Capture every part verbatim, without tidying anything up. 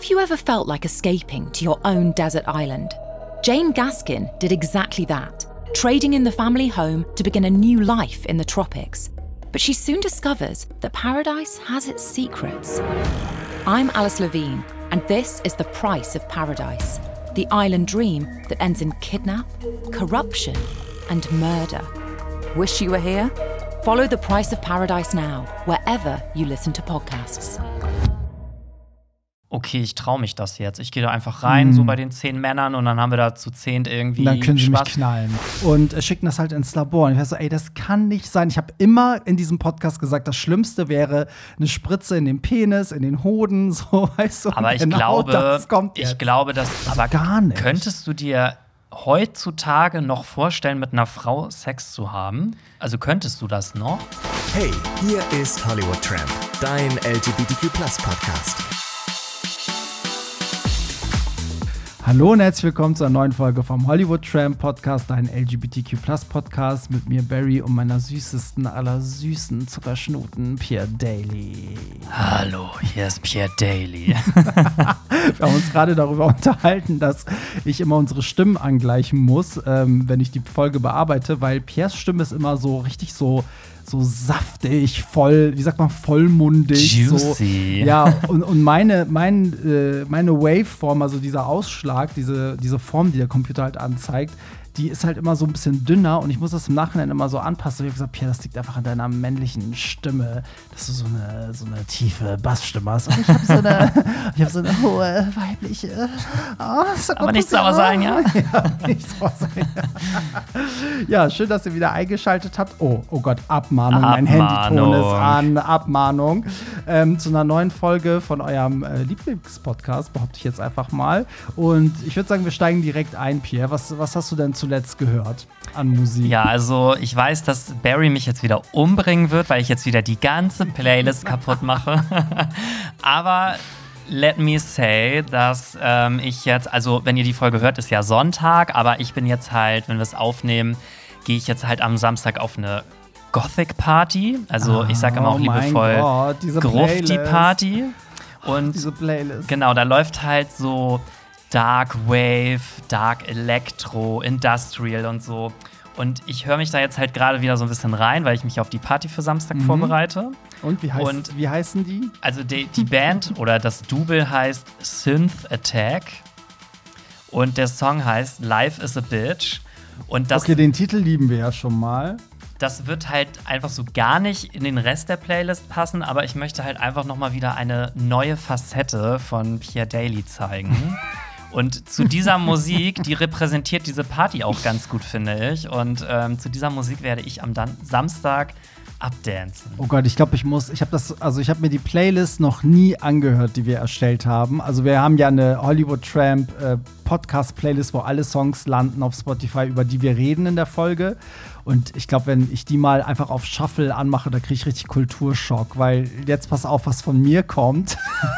Have you ever felt like escaping to your own desert island? Jane Gaskin did exactly that, trading in the family home to begin a new life in the tropics. But she soon discovers that paradise has its secrets. I'm Alice Levine, and this is The Price of Paradise, the island dream that ends in kidnap, corruption, and murder. Wish you were here? Follow The Price of Paradise now, wherever you listen to podcasts. Okay, ich traue mich das jetzt. Ich gehe da einfach rein, mm. so bei den zehn Männern, und dann haben wir da zu zehn irgendwie. Und dann können sie Spaß. mich knallen. Und äh, schicken das halt ins Labor. Und ich war so, ey, das kann nicht sein. Ich habe immer in diesem Podcast gesagt, das Schlimmste wäre eine Spritze in den Penis, in den Hoden, so, weißt du. Aber ich genau glaube, das kommt jetzt. ich glaube, dass. Aber gar nicht. Könntest du dir heutzutage noch vorstellen, mit einer Frau Sex zu haben? Also könntest du das noch? Hey, hier ist Hollywood Tramp, dein L G B T Q Plus Podcast. Hallo und herzlich willkommen zu einer neuen Folge vom Hollywood Tramp Podcast, dein L G B T Q Plus Podcast mit mir, Barry, und meiner süßesten aller süßen Zuckerschnuten, Pierre Daly. Hallo, hier ist Pierre Daly. Wir haben uns gerade darüber unterhalten, dass ich immer unsere Stimmen angleichen muss, ähm, wenn ich die Folge bearbeite, weil Pierres Stimme ist immer so richtig so so saftig, voll, wie sagt man, vollmundig. Juicy. So. Ja, und, und meine, mein, äh, meine Waveform, also dieser Ausschlag, diese, diese Form, die der Computer halt anzeigt, die ist halt immer so ein bisschen dünner, und ich muss das im Nachhinein immer so anpassen. Ich habe gesagt, Pierre, das liegt einfach an deiner männlichen Stimme, dass du so eine, so eine tiefe Bassstimme hast. Und ich habe so eine, ich hab so eine hohe, weibliche. Oh, aber nicht sauer sein, ja? Ja, nicht sauer sein. Ja, schön, dass ihr wieder eingeschaltet habt. Oh, oh Gott, Abmahnung. Mein Handyton ist an. Abmahnung. Ähm, zu einer neuen Folge von eurem äh, Lieblingspodcast, behaupte ich jetzt einfach mal. Und ich würde sagen, wir steigen direkt ein, Pierre. Was, was hast du denn zuletzt gehört an Musik? Ja, also ich weiß, dass Barry mich jetzt wieder umbringen wird, weil ich jetzt wieder die ganze Playlist kaputt mache. Aber let me say, dass ähm, ich jetzt, also wenn ihr die Folge hört, ist ja Sonntag, aber ich bin jetzt halt, wenn wir es aufnehmen, gehe ich jetzt halt am Samstag auf eine Gothic-Party. Also ah, ich sage immer auch oh liebevoll Grufti-Party. Und diese Playlist. Genau, da läuft halt so Dark Wave, Dark Electro, Industrial und so. Und ich höre mich da jetzt halt gerade wieder so ein bisschen rein, weil ich mich auf die Party für Samstag mhm. vorbereite. Und wie, heißt, und wie heißen die? Also die, die Band oder das Double heißt Synth Attack. Und der Song heißt Life is a Bitch. Und das, okay, den Titel lieben wir ja schon mal. Das wird halt einfach so gar nicht in den Rest der Playlist passen, aber ich möchte halt einfach noch mal wieder eine neue Facette von Pierre Daly zeigen. Und zu dieser Musik, die repräsentiert diese Party auch ganz gut, finde ich. Und ähm, zu dieser Musik werde ich am Dan- Samstag abdancen. Oh Gott, ich glaube, ich muss, ich habe das, also ich habe mir die Playlist noch nie angehört, die wir erstellt haben. Also wir haben ja eine Hollywood Tramp äh, Podcast-Playlist, wo alle Songs landen auf Spotify, über die wir reden in der Folge. Und ich glaube, wenn ich die mal einfach auf Shuffle anmache, da kriege ich richtig Kulturschock, weil jetzt pass auf, was von mir kommt.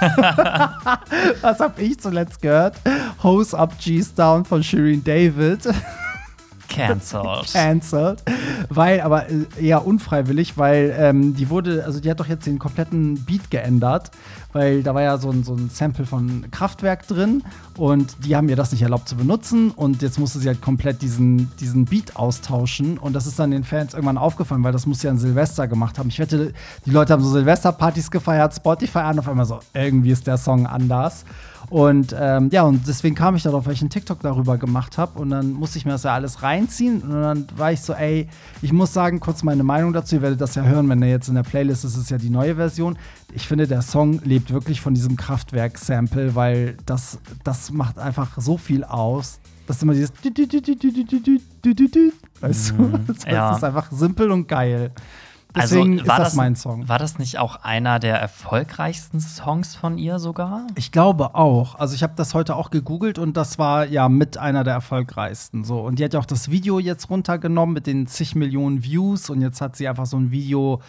Was habe ich zuletzt gehört? Hose Up, G's Down von Shirin David. Cancelled. Cancelled. Weil, aber eher unfreiwillig, weil ähm, die wurde, also die hat doch jetzt den kompletten Beat geändert, weil da war ja so ein, so ein Sample von Kraftwerk drin, und die haben ihr das nicht erlaubt zu benutzen, und jetzt musste sie halt komplett diesen, diesen Beat austauschen, und das ist dann den Fans irgendwann aufgefallen, weil das muss sie an Silvester gemacht haben. Ich wette, die Leute haben so Silvesterpartys gefeiert, Spotify an, auf einmal so, irgendwie ist der Song anders. Und ähm, ja, und deswegen kam ich darauf, weil ich einen TikTok darüber gemacht habe, und dann musste ich mir das ja alles reinziehen, und dann war ich so, ey, ich muss sagen, kurz meine Meinung dazu, ihr werdet das ja hören, wenn ihr jetzt in der Playlist ist, ist ja die neue Version. Ich finde, der Song lebt wirklich von diesem Kraftwerk-Sample, weil das, das macht einfach so viel aus. Das ist immer dieses weißt du? Das ja. ist einfach simpel und geil. Deswegen also, war ist das, das mein Song. War das nicht auch einer der erfolgreichsten Songs von ihr sogar? Ich glaube auch. Also ich habe das heute auch gegoogelt, und das war ja mit einer der erfolgreichsten. So. Und die hat ja auch das Video jetzt runtergenommen mit den zig Millionen Views, und jetzt hat sie einfach so ein Video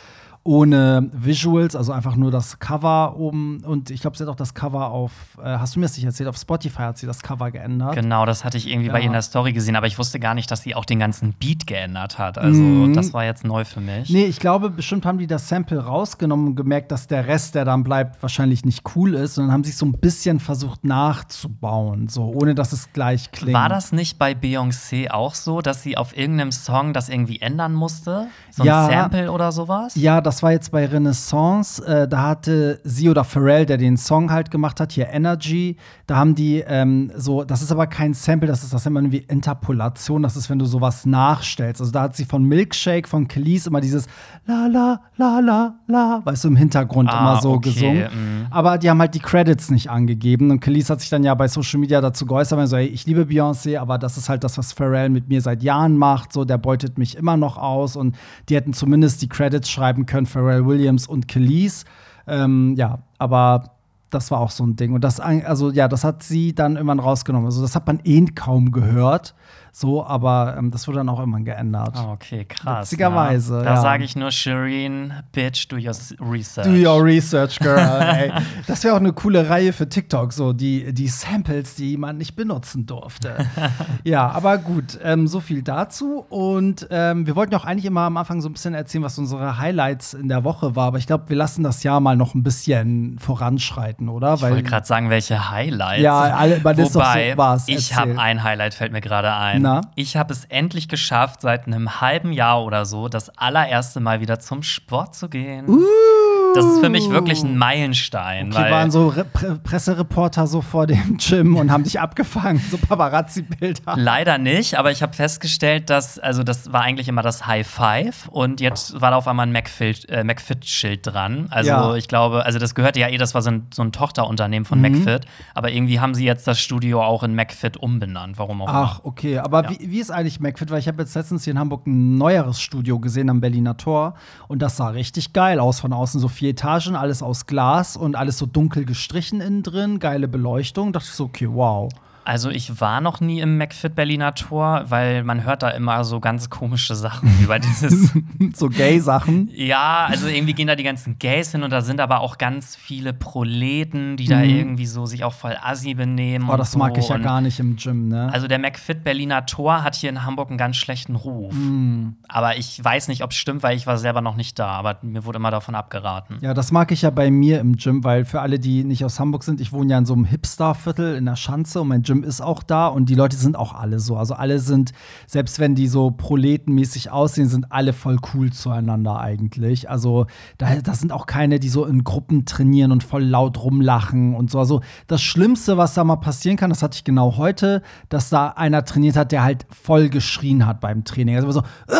ohne Visuals, also einfach nur das Cover oben. Und ich glaube, sie hat auch das Cover auf, äh, hast du mir das nicht erzählt, auf Spotify hat sie das Cover geändert. Genau, das hatte ich irgendwie Ja. bei ihr in der Story gesehen, aber ich wusste gar nicht, dass sie auch den ganzen Beat geändert hat. Also, Mhm. das war jetzt neu für mich. Nee, ich glaube, bestimmt haben die das Sample rausgenommen und gemerkt, dass der Rest, der dann bleibt, wahrscheinlich nicht cool ist. Und dann haben sie es so ein bisschen versucht nachzubauen, so ohne dass es gleich klingt. War das nicht bei Beyoncé auch so, dass sie auf irgendeinem Song das irgendwie ändern musste? So ein Ja. Sample oder sowas? Ja, das war jetzt bei Renaissance. Äh, da hatte sie oder Pharrell, der den Song halt gemacht hat, hier Energy. Da haben die ähm, so, das ist aber kein Sample, das ist das immer wie Interpolation. Das ist, wenn du sowas nachstellst. Also da hat sie von Milkshake, von Kelis immer dieses La la la la la, weißt du, im Hintergrund Ah, immer so okay, gesungen. mm. Aber die haben halt die Credits nicht angegeben. Und Kelis hat sich dann ja bei Social Media dazu geäußert, weil so, ey, ich liebe Beyoncé, aber das ist halt das, was Pharrell mit mir seit Jahren macht. So, der beutet mich immer noch aus. Und die hätten zumindest die Credits schreiben können, Pharrell Williams und Kelis. Ähm, ja, aber das war auch so ein Ding. Und das, also ja, das hat sie dann irgendwann rausgenommen. Also das hat man eh kaum gehört. So, aber ähm, das wurde dann auch irgendwann geändert. Ah, okay, krass. Witzigerweise, Ja. Da ja. sage ich nur, Shireen, bitch, do your s- research. Do your research, girl. Ey. Das wäre auch eine coole Reihe für TikTok, so die, die Samples, die man nicht benutzen durfte. Ja, aber gut, ähm, so viel dazu. Und ähm, wir wollten auch eigentlich immer am Anfang so ein bisschen erzählen, was unsere Highlights in der Woche war. Aber ich glaube, wir lassen das Jahr mal noch ein bisschen voranschreiten, oder? Ich wollte gerade sagen, welche Highlights. Ja, alle- man ist doch so- Wobei, was, ich erzähl. habe ein Highlight, fällt mir gerade ein. Na? Ich habe es endlich geschafft, seit einem halben Jahr oder so, das allererste Mal wieder zum Sport zu gehen. Uh. Das ist für mich wirklich ein Meilenstein. Okay, weil waren so Re Pre Pressereporter so vor dem Gym und haben dich abgefangen, so Paparazzi-Bilder. Leider nicht, aber ich habe festgestellt, dass, also das war eigentlich immer das High Five und jetzt war da auf einmal ein McFit, äh, McFit-Schild dran. Also Ja. ich glaube, also das gehörte ja eh, das war so ein, so ein Tochterunternehmen von Mhm. McFit, aber irgendwie haben sie jetzt das Studio auch in McFit umbenannt, warum auch Ach, immer. okay. Aber Ja. wie, wie ist eigentlich McFit? Weil ich habe jetzt letztens hier in Hamburg ein neueres Studio gesehen am Berliner Tor. Und das sah richtig geil aus von außen. So vier Etagen, alles aus Glas und alles so dunkel gestrichen innen drin. Geile Beleuchtung. Da dachte ich so, okay, wow. Also ich war noch nie im McFit Berliner Tor, weil man hört da immer so ganz komische Sachen über dieses. So Gay-Sachen. Ja, also irgendwie gehen da die ganzen Gays hin und da sind aber auch ganz viele Proleten, die da Mhm. irgendwie so sich auch voll assi benehmen. Oh, und das so. mag ich ja Und gar nicht im Gym, ne? Also der McFit Berliner Tor hat hier in Hamburg einen ganz schlechten Ruf. Mm. Aber ich weiß nicht, ob es stimmt, weil ich war selber noch nicht da. Aber mir wurde immer davon abgeraten. Ja, das mag ich ja bei mir im Gym, weil für alle, die nicht aus Hamburg sind, ich wohne ja in so einem Hipster-Viertel in der Schanze und mein Gym ist auch da und die Leute sind auch alle so. Also alle sind, selbst wenn die so proletenmäßig aussehen, sind alle voll cool zueinander eigentlich. Also da, das sind auch keine, die so in Gruppen trainieren und voll laut rumlachen und so. Also das Schlimmste, was da mal passieren kann, das hatte ich genau heute, dass da einer trainiert hat, der halt voll geschrien hat beim Training. Also immer so,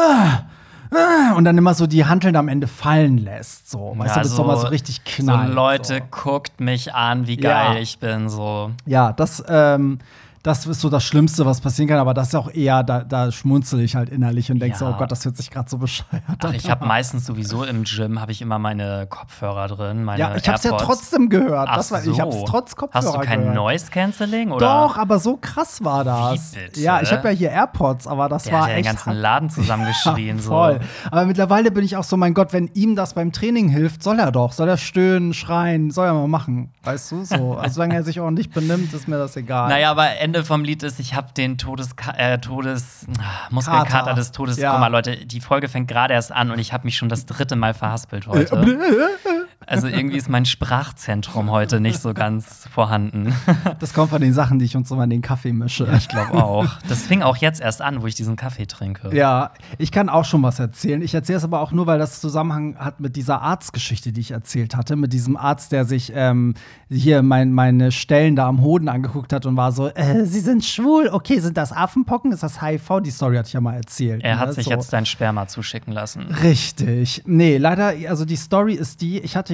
"Ah!" und dann immer so die Hanteln am Ende fallen lässt. So, weißt du, das ist doch mal so richtig knallt. So Leute, so. guckt mich an, wie Ja. geil ich bin. So. Ja, das, ähm, das ist so das Schlimmste, was passieren kann, aber das ist auch eher, da, da schmunzel ich halt innerlich und denke Ja. so, oh Gott, das hört sich gerade so bescheuert Ach, an. ich habe meistens sowieso im Gym habe ich immer meine Kopfhörer drin, meine Ja, ich hab's ja AirPods. trotzdem gehört. Ach Das war, so. Ich hab's trotz Kopfhörer Hast du kein gehört. Noise Cancelling oder? Doch, aber so krass war das. Wie bitte? Ja, ich habe ja hier AirPods, aber das Der war hat ja den echt ganzen hart. Laden zusammengeschrien. so. Voll. Aber mittlerweile bin ich auch so, mein Gott, wenn ihm das beim Training hilft, soll er doch. Soll er stöhnen, schreien, soll er mal machen. Weißt du, so. Also, solange er sich ordentlich benimmt, ist mir das egal. Naja, aber Ende vom Lied ist, ich habe den Todes äh, Todes ah, Muskelkater Kater. des Todes. Ja. Guck mal, Leute, die Folge fängt gerade erst an und ich habe mich schon das dritte Mal verhaspelt heute. Also irgendwie ist mein Sprachzentrum heute nicht so ganz vorhanden. Das kommt von den Sachen, die ich uns immer in den Kaffee mische. Ich glaube auch. Das fing auch jetzt erst an, wo ich diesen Kaffee trinke. Ja, ich kann auch schon was erzählen. Ich erzähle es aber auch nur, weil das Zusammenhang hat mit dieser Arztgeschichte, die ich erzählt hatte. Mit diesem Arzt, der sich ähm, hier mein, meine Stellen da am Hoden angeguckt hat und war so, äh, Sie sind schwul. Okay, sind das Affenpocken? Ist das H I V? Die Story hatte ich ja mal erzählt. Er hat ne? sich so. jetzt sein Sperma zuschicken lassen. Richtig. Nee, leider, also die Story ist die, ich hatte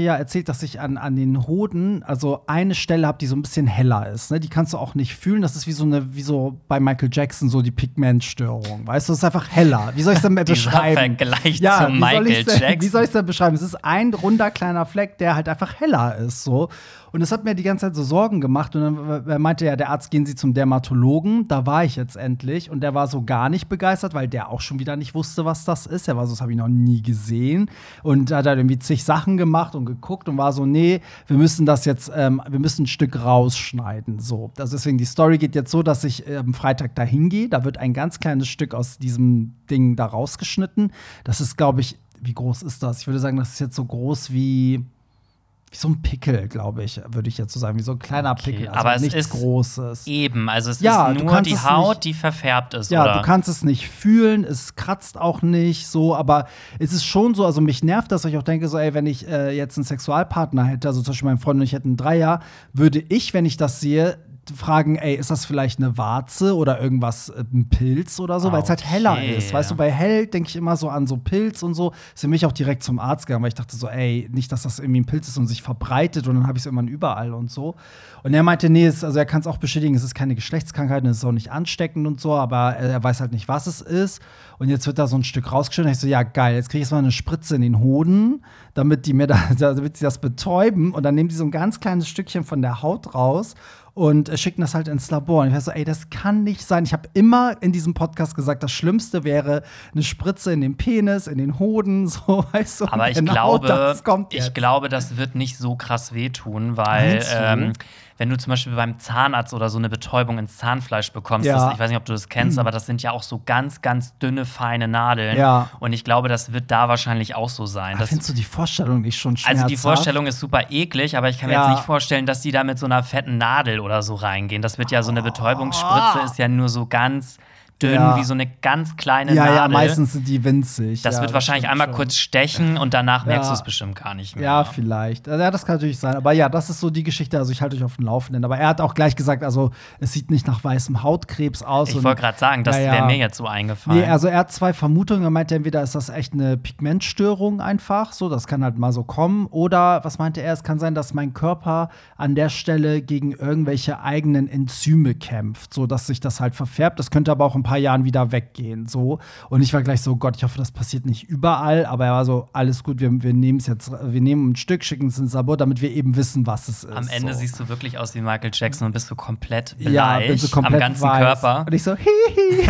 ja erzählt, dass ich an, an den Hoden, also eine Stelle habe, die so ein bisschen heller ist. Ne? Die kannst du auch nicht fühlen. Das ist wie so eine, wie so bei Michael Jackson, so die Pigmentstörung. Weißt du, es ist einfach heller. Wie soll ich es denn beschreiben? Vergleich ja, zu wie Michael soll ich's denn, Jackson. Wie soll ich es denn beschreiben? Es ist ein runder kleiner Fleck, der halt einfach heller ist. So. Und das hat mir die ganze Zeit so Sorgen gemacht. Und dann äh, meinte ja der Arzt, gehen Sie zum Dermatologen. Da war ich jetzt endlich. Und der war so gar nicht begeistert, weil der auch schon wieder nicht wusste, was das ist. Er war so, das habe ich noch nie gesehen. Und hat halt irgendwie zig Sachen gemacht und geguckt und war so, nee, wir müssen das jetzt, ähm, wir müssen ein Stück rausschneiden. So. Also deswegen, die Story geht jetzt so, dass ich am ähm, Freitag da hingehe. Da wird ein ganz kleines Stück aus diesem Ding da rausgeschnitten. Das ist, glaube ich, wie groß ist das? Ich würde sagen, das ist jetzt so groß wie Wie so ein Pickel, glaube ich, würde ich jetzt so sagen. Wie so ein kleiner Okay, Pickel. Also aber es nichts ist Großes. Eben, also es Ja, ist du nur kannst die es Haut, nicht- die verfärbt ist, Ja, oder? du kannst es nicht fühlen, es kratzt auch nicht so, aber es ist schon so, also mich nervt das, weil ich auch denke, so, ey, wenn ich äh, jetzt einen Sexualpartner hätte, also zum Beispiel mein Freund und ich hätten einen Dreier, würde ich, wenn ich das sehe, fragen, ey, ist das vielleicht eine Warze oder irgendwas, äh, ein Pilz oder so, weil es halt heller Okay. ist. Weißt du, bei hell denke ich immer so an so Pilz und so. Ist für mich auch direkt zum Arzt gegangen, weil ich dachte so, ey, nicht, dass das irgendwie ein Pilz ist und sich verbreitet und dann habe ich es irgendwann überall und so. Und er meinte, nee, es, also er kann es auch bestätigen, es ist keine Geschlechtskrankheit und es ist auch nicht ansteckend und so, aber er weiß halt nicht, was es ist. Und jetzt wird da so ein Stück rausgeschnitten. Und ich so, ja, geil, jetzt kriege ich jetzt mal eine Spritze in den Hoden, damit die mir da, damit sie das betäuben. Und dann nehmen die so ein ganz kleines Stückchen von der Haut raus und äh, schicken das halt ins Labor. Und ich war so, ey, das kann nicht sein. Ich habe immer in diesem Podcast gesagt, das Schlimmste wäre eine Spritze in den Penis, in den Hoden, so, weißt du. Aber ich genau glaube, das kommt ich jetzt. glaube, das wird nicht so krass wehtun, weil Meinst du? ähm, wenn du zum Beispiel beim Zahnarzt oder so eine Betäubung ins Zahnfleisch bekommst, Ja. das, ich weiß nicht, ob du das kennst, aber das sind ja auch so ganz, ganz dünne, feine Nadeln. Ja. Und ich glaube, das wird da wahrscheinlich auch so sein. Aber Das, findest du die Vorstellung nicht schon schmerzhaft? also die Vorstellung ist super eklig, aber ich kann mir Ja. jetzt nicht vorstellen, dass die da mit so einer fetten Nadel oder so reingehen. Das wird ja so eine Betäubungsspritze, ist ja nur so ganz dünn, Ja. wie so eine ganz kleine Ja, Nadel. ja, meistens sind die winzig. Das ja, wird wahrscheinlich stimmt einmal schon. kurz stechen und danach merkst Ja. du es bestimmt gar nicht mehr. Ja, vielleicht. Also, ja, das kann natürlich sein. Aber ja, das ist so die Geschichte. Also, ich halte euch auf dem Laufenden. Aber er hat auch gleich gesagt, also, es sieht nicht nach weißem Hautkrebs aus. Ich Und- wollte gerade sagen, das Ja, ja. wäre mir jetzt so eingefallen. Nee, also er hat zwei Vermutungen. Er meinte, entweder ist das echt eine Pigmentstörung einfach, so, das kann halt mal so kommen. Oder, was meinte er, es kann sein, dass mein Körper an der Stelle gegen irgendwelche eigenen Enzyme kämpft, so dass sich das halt verfärbt. Das könnte aber auch in ein paar Jahren wieder weggehen, so. Und ich war gleich so, Gott, ich hoffe, das passiert nicht überall. Aber er war so, alles gut, wir, wir nehmen es jetzt, wir nehmen ein Stück, schicken es ins Labor, damit wir eben wissen, was es ist. Am Ende so. siehst du wirklich aus wie Michael Jackson und bist so komplett bleich Ja, bin so komplett am ganzen weiß. Körper. Und ich so, hihi.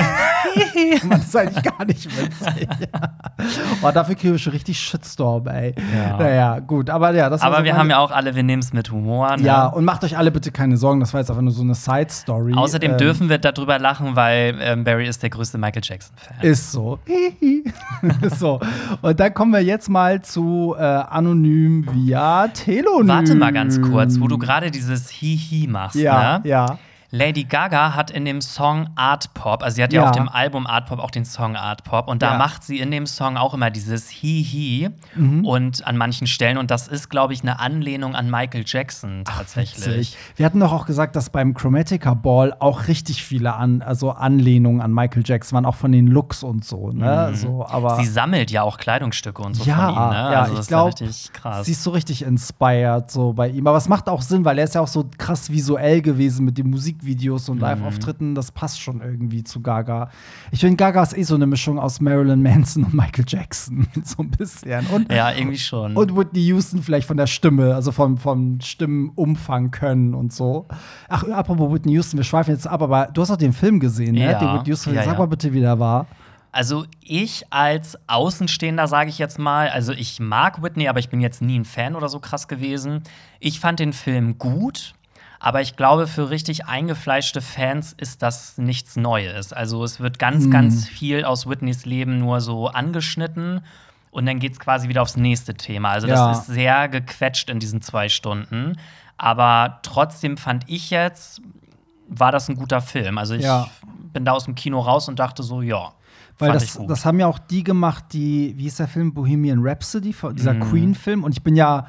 Man, das ist eigentlich gar nicht witzig. Oh, dafür kriegen wir schon richtig Shitstorm, ey. Ja. Naja, gut, aber ja, das war Aber so wir meine- haben ja auch alle, wir nehmen es mit Humor. Ne? Ja, und macht euch alle bitte keine Sorgen, das war jetzt einfach nur so eine Side-Story. Außerdem Ähm, dürfen wir darüber lachen, weil ähm, Barry ist der größte Michael Jackson-Fan. Ist so. Hihi. so. Und dann kommen wir jetzt mal zu äh, Anonym via Telonym. Warte mal ganz kurz, wo du gerade dieses Hihi machst. Ja, ne? ja. Lady Gaga hat in dem Song Art Pop, also sie hat ja, Ja. auf dem Album Art Pop auch den Song Art Pop und da Ja. macht sie in dem Song auch immer dieses Hi-Hi Mhm. und an manchen Stellen und das ist, glaube ich, eine Anlehnung an Michael Jackson tatsächlich. Witzig. Wir hatten doch auch gesagt, dass beim Chromatica Ball auch richtig viele an, also Anlehnungen an Michael Jackson waren, auch von den Looks und so, ne? Mhm. So, aber Sie sammelt ja auch Kleidungsstücke und so Ja, von ihm, ne? ja, also ich das glaub, ist ja richtig krass. sie ist so richtig inspired so bei ihm. Aber es macht auch Sinn, weil er ist ja auch so krass visuell gewesen mit den Musikvideos und Live-Auftritten. Das passt schon irgendwie zu Gaga. Ich finde, Gaga ist eh so eine Mischung aus Marilyn Manson und Michael Jackson. So ein bisschen. Und, Ja, irgendwie schon. und Whitney Houston vielleicht von der Stimme, also vom, vom Stimmenumfang können und so. Ach, apropos Whitney Houston, wir schweifen jetzt ab, aber du hast auch den Film gesehen, ne? Ja, Den Whitney Houston. ja, Sag ja. mal bitte, wie der war. Also ich als Außenstehender, sage ich jetzt mal, also ich mag Whitney, aber ich bin jetzt nie ein Fan oder so krass gewesen. Ich fand den Film gut, aber ich glaube, für richtig eingefleischte Fans ist das nichts Neues. Also es wird ganz, ganz viel aus Whitneys Leben nur so angeschnitten und dann geht's quasi wieder aufs nächste Thema. Also Ja. das ist sehr gequetscht in diesen zwei Stunden. Aber trotzdem fand ich jetzt, war das ein guter Film. Also ich Ja. bin da aus dem Kino raus und dachte so, ja. Weil Fand das, ich gut. das haben ja auch die gemacht, die, wie ist der Film? Bohemian Rhapsody, dieser Mhm. Queen-Film. Und ich bin ja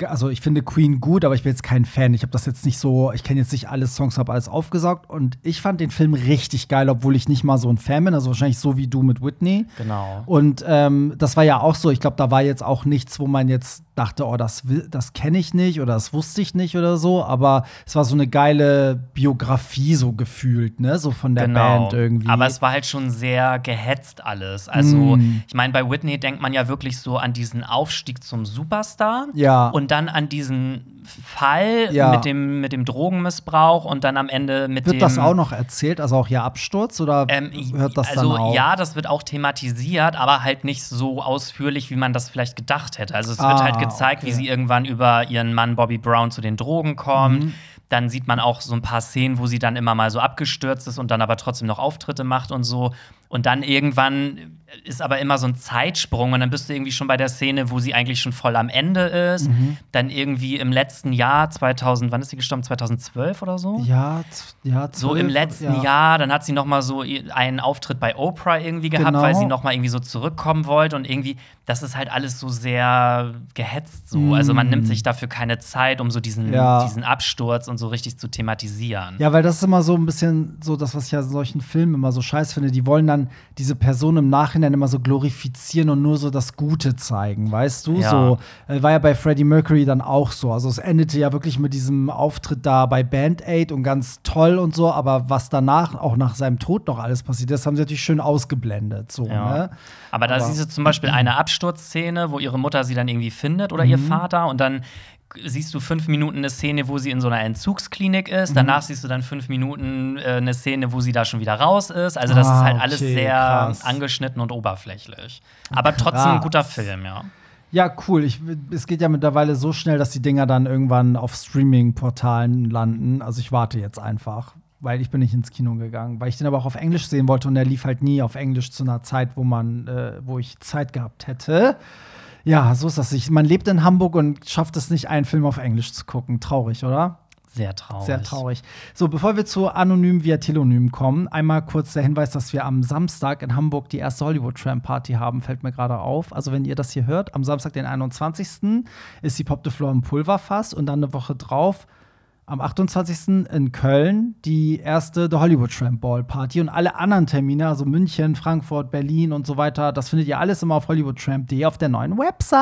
also ich finde Queen gut, aber ich bin jetzt kein Fan. Ich habe das jetzt nicht so, ich kenne jetzt nicht alle Songs, habe alles aufgesaugt. Und ich fand den Film richtig geil, obwohl ich nicht mal so ein Fan bin. Also wahrscheinlich so wie du mit Whitney. Genau. Und ähm, das war ja auch so, ich glaube, da war jetzt auch nichts, wo man jetzt dachte, oh, das, das kenne ich nicht oder das wusste ich nicht oder so. Aber es war so eine geile Biografie so gefühlt, ne? So von der genau. Band irgendwie. Aber es war halt schon sehr gehetzt alles. Also, mm. ich meine, bei Whitney denkt man ja wirklich so an diesen Aufstieg zum Superstar. Ja. Und dann an diesen Fall ja. mit, dem, mit dem Drogenmissbrauch und dann am Ende mit wird dem. Wird das auch noch erzählt? Also auch ihr Absturz? Oder ähm, hört das also, dann auf? Ja, das wird auch thematisiert, aber halt nicht so ausführlich, wie man das vielleicht gedacht hätte. Also, es ah, wird halt gezeigt, okay. wie sie irgendwann über ihren Mann Bobby Brown zu den Drogen kommt. Mhm. Dann sieht man auch so ein paar Szenen, wo sie dann immer mal so abgestürzt ist und dann aber trotzdem noch Auftritte macht und so. Und dann irgendwann ist aber immer so ein Zeitsprung und dann bist du irgendwie schon bei der Szene, wo sie eigentlich schon voll am Ende ist. Mhm. Dann irgendwie im letzten Jahr, zweitausend, wann ist sie gestorben? zweitausendzwölf oder so? Ja, ja zwölf, so im letzten ja. Jahr. Dann hat sie noch mal so einen Auftritt bei Oprah irgendwie gehabt, genau. weil sie noch mal irgendwie so zurückkommen wollte. Und irgendwie, das ist halt alles so sehr gehetzt so. Mhm. Also man nimmt sich dafür keine Zeit, um so diesen, ja. diesen Absturz und so richtig zu thematisieren. Ja, weil das ist immer so ein bisschen so das, was ich ja in solchen Filmen immer so scheiß finde. Die wollen dann diese Person im Nachhinein immer so glorifizieren und nur so das Gute zeigen, weißt du? Ja. So äh, war ja bei Freddie Mercury dann auch so. Also es endete ja wirklich mit diesem Auftritt da bei Band Aid und ganz toll und so, aber was danach, auch nach seinem Tod noch alles passiert ist, haben sie natürlich schön ausgeblendet. So, ja. ne? Aber da siehst du zum Beispiel eine Absturzszene, wo ihre Mutter sie dann irgendwie findet oder mhm. ihr Vater und dann siehst du fünf Minuten eine Szene, wo sie in so einer Entzugsklinik ist. Mhm. Danach siehst du dann fünf Minuten äh, eine Szene, wo sie da schon wieder raus ist. Also das ah, ist halt okay, alles sehr krass. angeschnitten und oberflächlich. Aber trotzdem ein guter Film, ja. Ja, cool. Ich, es geht ja mittlerweile so schnell, dass die Dinger dann irgendwann auf Streaming-Portalen landen. Also ich warte jetzt einfach, weil ich bin nicht ins Kino gegangen, weil ich den aber auch auf Englisch sehen wollte und der lief halt nie auf Englisch zu einer Zeit, wo man, äh, wo ich Zeit gehabt hätte. Ja, so ist das. Ich, man lebt in Hamburg und schafft es nicht, einen Film auf Englisch zu gucken. Traurig, oder? Sehr traurig. Sehr traurig. So, bevor wir zu Anonym via Telonym kommen, einmal kurz der Hinweis, dass wir am Samstag in Hamburg die erste Hollywood-Tramp-Party haben, fällt mir gerade auf. Also, wenn ihr das hier hört, am Samstag, den einundzwanzigsten ist die Pop de Flor im Pulverfass und dann eine Woche drauf am achtundzwanzigsten in Köln die erste The Hollywood Tramp Ball Party und alle anderen Termine, also München, Frankfurt, Berlin und so weiter, das findet ihr alles immer auf hollywood tramp punkt de auf der neuen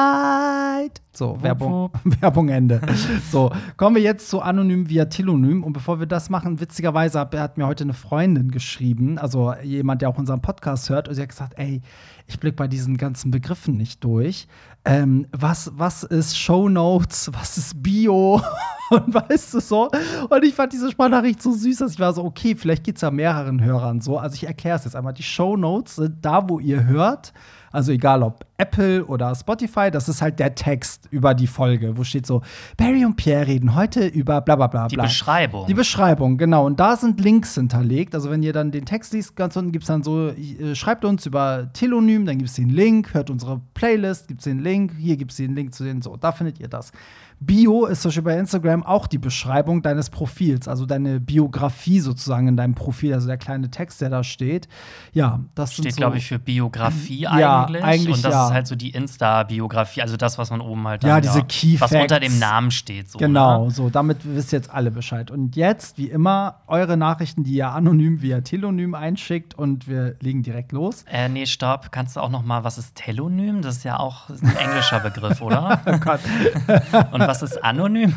Website. So, wupp, Werbung, wupp. Werbung Ende. So, kommen wir jetzt zu Anonym via Telonym. Und bevor wir das machen, witzigerweise hat, hat mir heute eine Freundin geschrieben, also jemand, der auch unseren Podcast hört, und sie hat gesagt, ey, ich blick bei diesen ganzen Begriffen nicht durch. Ähm, was, was ist Shownotes? Was ist Bio? Und weißt du so? Und ich fand diese Sprachnachricht so süß, dass ich war so, okay, vielleicht geht's ja mehreren Hörern so. Also ich erkläre es jetzt einmal. Die Shownotes sind da, wo ihr hört. Also egal ob Apple oder Spotify, das ist halt der Text über die Folge, wo steht so, Barry und Pierre reden heute über bla bla bla. Die Beschreibung. Die Beschreibung, genau. Und da sind Links hinterlegt. Also wenn ihr dann den Text liest, ganz unten gibt's dann so, äh, schreibt uns über Telonym, dann gibt's den Link, hört unsere Playlist, gibt's den Link, hier gibt's den Link zu den, so, da findet ihr das. Bio ist zum Beispiel bei Instagram auch die Beschreibung deines Profils, also deine Biografie sozusagen in deinem Profil, also der kleine Text, der da steht. Ja, das steht, sind so, glaube ich, für Biografie ja, eigentlich. eigentlich. Und das ja. ist halt so die Insta-Biografie, also das, was man oben halt ja, dann, diese ja, Key was Facts. unter dem Namen steht. So, genau, ne? so, damit wisst ihr jetzt alle Bescheid. Und jetzt, wie immer, eure Nachrichten, die ihr anonym via Telonym einschickt und wir legen direkt los. Äh, nee, stopp. Kannst du auch noch mal, was ist Telonym? Das ist ja auch ein englischer Begriff, oder? Oh Gott. Und was ist anonym?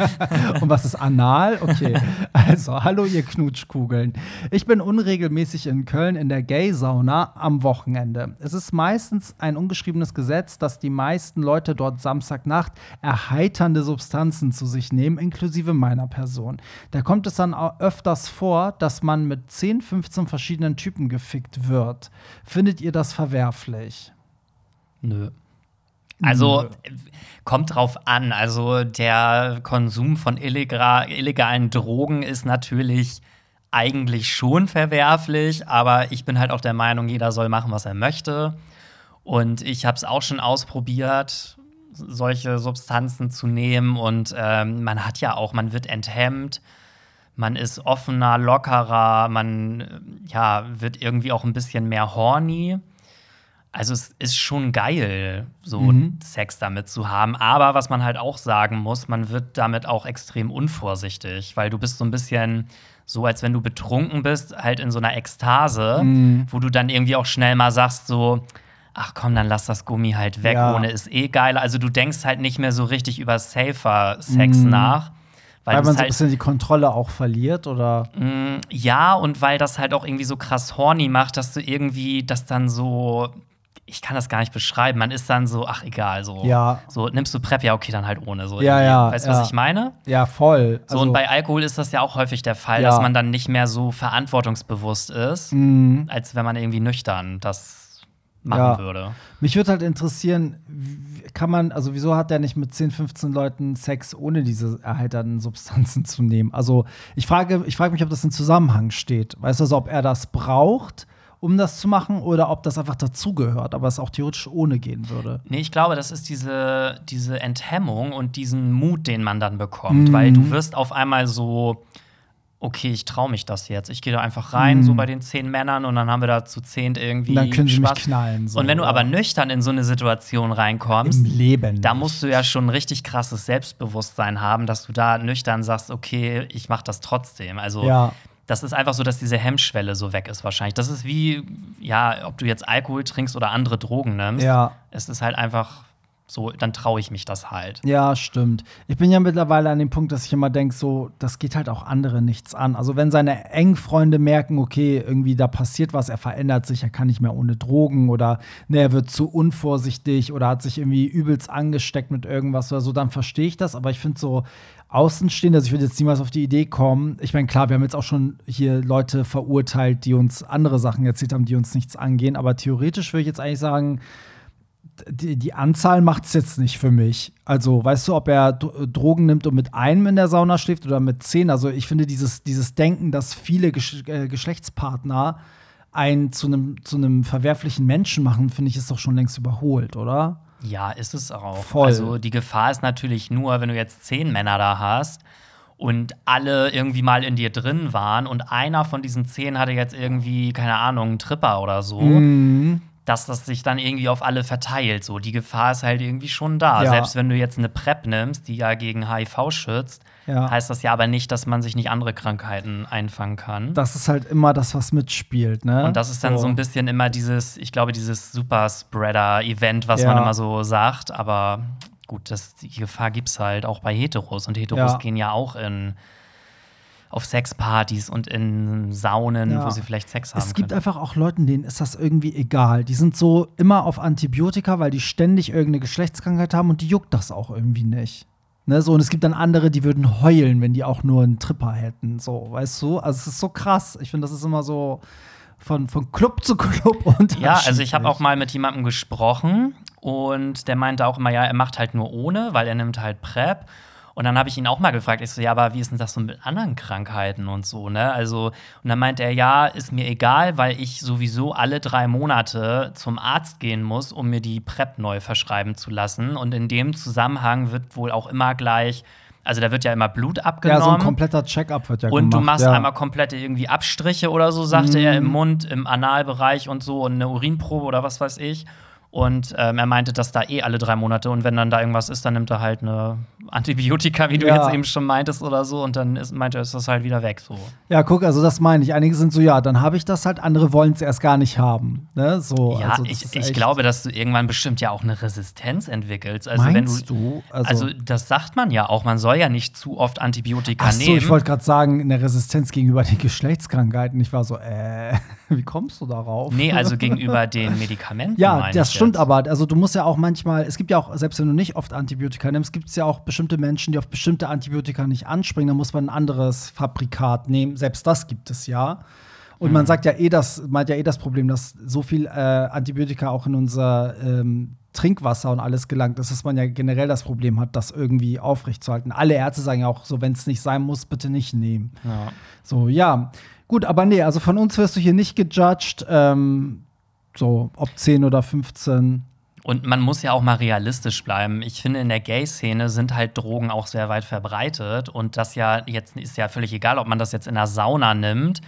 Und was ist anal? Okay. Also, hallo ihr Knutschkugeln. Ich bin unregelmäßig in Köln in der Gay-Sauna am Wochenende. Es ist meistens ein ungeschriebenes Gesetz, dass die meisten Leute dort Samstagnacht erheiternde Substanzen zu sich nehmen, inklusive meiner Person. Da kommt es dann auch öfters vor, dass man mit zehn, fünfzehn verschiedenen Typen gefickt wird. Findet ihr das verwerflich? Nö. Also, kommt drauf an. Also, der Konsum von illegal, illegalen Drogen ist natürlich eigentlich schon verwerflich, aber ich bin halt auch der Meinung, jeder soll machen, was er möchte. Und ich habe es auch schon ausprobiert, solche Substanzen zu nehmen. Und ähm, man hat ja auch, man wird enthemmt, man ist offener, lockerer, man ja, wird irgendwie auch ein bisschen mehr horny. Also es ist schon geil, so Mhm. Sex damit zu haben. Aber was man halt auch sagen muss, man wird damit auch extrem unvorsichtig, weil du bist so ein bisschen so, als wenn du betrunken bist, halt in so einer Ekstase, Mhm. wo du dann irgendwie auch schnell mal sagst so, ach komm, dann lass das Gummi halt weg, Ja. ohne ist eh geiler. Also du denkst halt nicht mehr so richtig über safer Sex Mhm. nach. Weil, Weil, man das so ein halt, bisschen die Kontrolle auch verliert, oder? Mm, ja, und weil das halt auch irgendwie so krass horny macht, dass du irgendwie das dann so, ich kann das gar nicht beschreiben, man ist dann so, ach egal, so, Ja. so nimmst du Prep, ja okay, dann halt ohne. So Ja, irgendwie. ja, Weißt du, ja. was ich meine? Ja, voll. So, und bei Alkohol ist das ja auch häufig der Fall, Ja. dass man dann nicht mehr so verantwortungsbewusst ist, Mhm. als wenn man irgendwie nüchtern das machen Ja. würde. Mich würde halt interessieren, wie- kann man, also wieso hat der nicht mit zehn, fünfzehn Leuten Sex, ohne diese erheiternden Substanzen zu nehmen? Also ich frage, ich frage mich, ob das in Zusammenhang steht. Weißt du, also ob er das braucht, um das zu machen, oder ob das einfach dazugehört, aber es auch theoretisch ohne gehen würde. Nee, ich glaube, das ist diese, diese Enthemmung und diesen Mut, den man dann bekommt. Mhm. Weil du wirst auf einmal so, okay, ich traue mich das jetzt. Ich gehe da einfach rein, Mhm. so bei den zehn Männern, und dann haben wir da zu zehnt irgendwie Und dann können sie mich Spaß. knallen. So, Und wenn du ja. aber nüchtern in so eine Situation reinkommst, im Leben. da nicht. musst du ja schon ein richtig krasses Selbstbewusstsein haben, dass du da nüchtern sagst, okay, ich mach das trotzdem. Also Ja. das ist einfach so, dass diese Hemmschwelle so weg ist wahrscheinlich. Das ist wie, ja, ob du jetzt Alkohol trinkst oder andere Drogen nimmst. Ja. Es ist halt einfach so, dann traue ich mich das halt. Ja, stimmt. Ich bin ja mittlerweile an dem Punkt, dass ich immer denke, so, das geht halt auch andere nichts an. Also wenn seine engen Freunde merken, okay, irgendwie da passiert was, er verändert sich, er kann nicht mehr ohne Drogen oder ne, er wird zu unvorsichtig oder hat sich irgendwie übelst angesteckt mit irgendwas oder so, dann verstehe ich das. Aber ich finde so Außenstehende, also ich würde jetzt niemals auf die Idee kommen. Ich meine, klar, wir haben jetzt auch schon hier Leute verurteilt, die uns andere Sachen erzählt haben, die uns nichts angehen. Aber theoretisch würde ich jetzt eigentlich sagen, die, die Anzahl macht es jetzt nicht für mich. Also, weißt du, ob er Dro- Drogen nimmt und mit einem in der Sauna schläft oder mit zehn? Also, ich finde dieses, dieses Denken, dass viele Gesch äh, Geschlechtspartner einen zu einem zu einem verwerflichen Menschen machen, finde ich, ist doch schon längst überholt, oder? Ja, ist es auch. Voll. Also die Gefahr ist natürlich nur, wenn du jetzt zehn Männer da hast und alle irgendwie mal in dir drin waren und einer von diesen zehn hatte jetzt irgendwie, keine Ahnung, einen Tripper oder so, Mhm. dass das sich dann irgendwie auf alle verteilt. So, die Gefahr ist halt irgendwie schon da. Ja. Selbst wenn du jetzt eine PrEP nimmst, die ja gegen H I V schützt, Ja. heißt das ja aber nicht, dass man sich nicht andere Krankheiten einfangen kann. Das ist halt immer das, was mitspielt, ne? Und das ist dann so ein bisschen immer dieses, ich glaube, dieses Superspreader-Event, was Ja. man immer so sagt. Aber gut, das, die Gefahr gibt's halt auch bei Heteros. Und Heteros Ja. gehen ja auch in auf Sexpartys und in Saunen, Ja. wo sie vielleicht Sex haben Es gibt können. einfach auch Leuten, denen ist das irgendwie egal. Die sind so immer auf Antibiotika, weil die ständig irgendeine Geschlechtskrankheit haben und die juckt das auch irgendwie nicht. Ne, so, und es gibt dann andere, die würden heulen, wenn die auch nur einen Tripper hätten. So, weißt du? Also es ist so krass. Ich finde, das ist immer so von, von Club zu Club unterschiedlich. Ja, also ich habe auch mal mit jemandem gesprochen und der meinte auch immer, ja, er macht halt nur ohne, weil er nimmt halt PrEP. Und dann habe ich ihn auch mal gefragt, ich so, ja, aber wie ist denn das so mit anderen Krankheiten und so, ne? Also, und dann meinte er, ja, ist mir egal, weil ich sowieso alle drei Monate zum Arzt gehen muss, um mir die PrEP neu verschreiben zu lassen. Und in dem Zusammenhang wird wohl auch immer gleich, also da wird ja immer Blut abgenommen. Ja, so ein kompletter Check-up wird ja Und gemacht. du machst ja. einmal komplette irgendwie Abstriche oder so, sagte Mhm. er, im Mund, im Analbereich und so und eine Urinprobe oder was weiß ich. Und ähm, er meinte, dass da eh alle drei Monate und wenn dann da irgendwas ist, dann nimmt er halt eine Antibiotika, wie du Ja. jetzt eben schon meintest oder so und dann ist, meinte er, ist das halt wieder weg so. Ja, guck, also das meine ich. Einige sind so, ja, dann habe ich das halt, andere wollen es erst gar nicht haben. Ne? So, Ja, also das ich, ist ich echt- glaube, dass du irgendwann bestimmt ja auch eine Resistenz entwickelst. Also Meinst wenn du? Also, Also, das sagt man ja auch, man soll ja nicht zu oft Antibiotika ach so, nehmen. ich wollte gerade sagen, eine Resistenz gegenüber den Geschlechtskrankheiten. Ich war so, äh, wie kommst du darauf? Nee, also gegenüber den Medikamenten. Ja, meine das ich stimmt jetzt. aber. Also du musst ja auch manchmal, es gibt ja auch, selbst wenn du nicht oft Antibiotika nimmst, gibt es ja auch bestimmte Menschen, die auf bestimmte Antibiotika nicht anspringen. Da muss man ein anderes Fabrikat nehmen. Selbst das gibt es ja. Und man sagt ja eh das, man hat ja eh das Problem, dass so viel äh, Antibiotika auch in unser ähm, Trinkwasser und alles gelangt ist, dass man ja generell das Problem hat, das irgendwie aufrechtzuerhalten. Alle Ärzte sagen ja auch so, wenn es nicht sein muss, bitte nicht nehmen. Ja. So, ja. Gut, aber nee, also von uns wirst du hier nicht gejudged. Ähm, so, ob zehn oder fünfzehn. Und man muss ja auch mal realistisch bleiben. Ich finde, in der Gay-Szene sind halt Drogen auch sehr weit verbreitet. Und das ja jetzt ist ja völlig egal, ob man das jetzt in der Sauna nimmt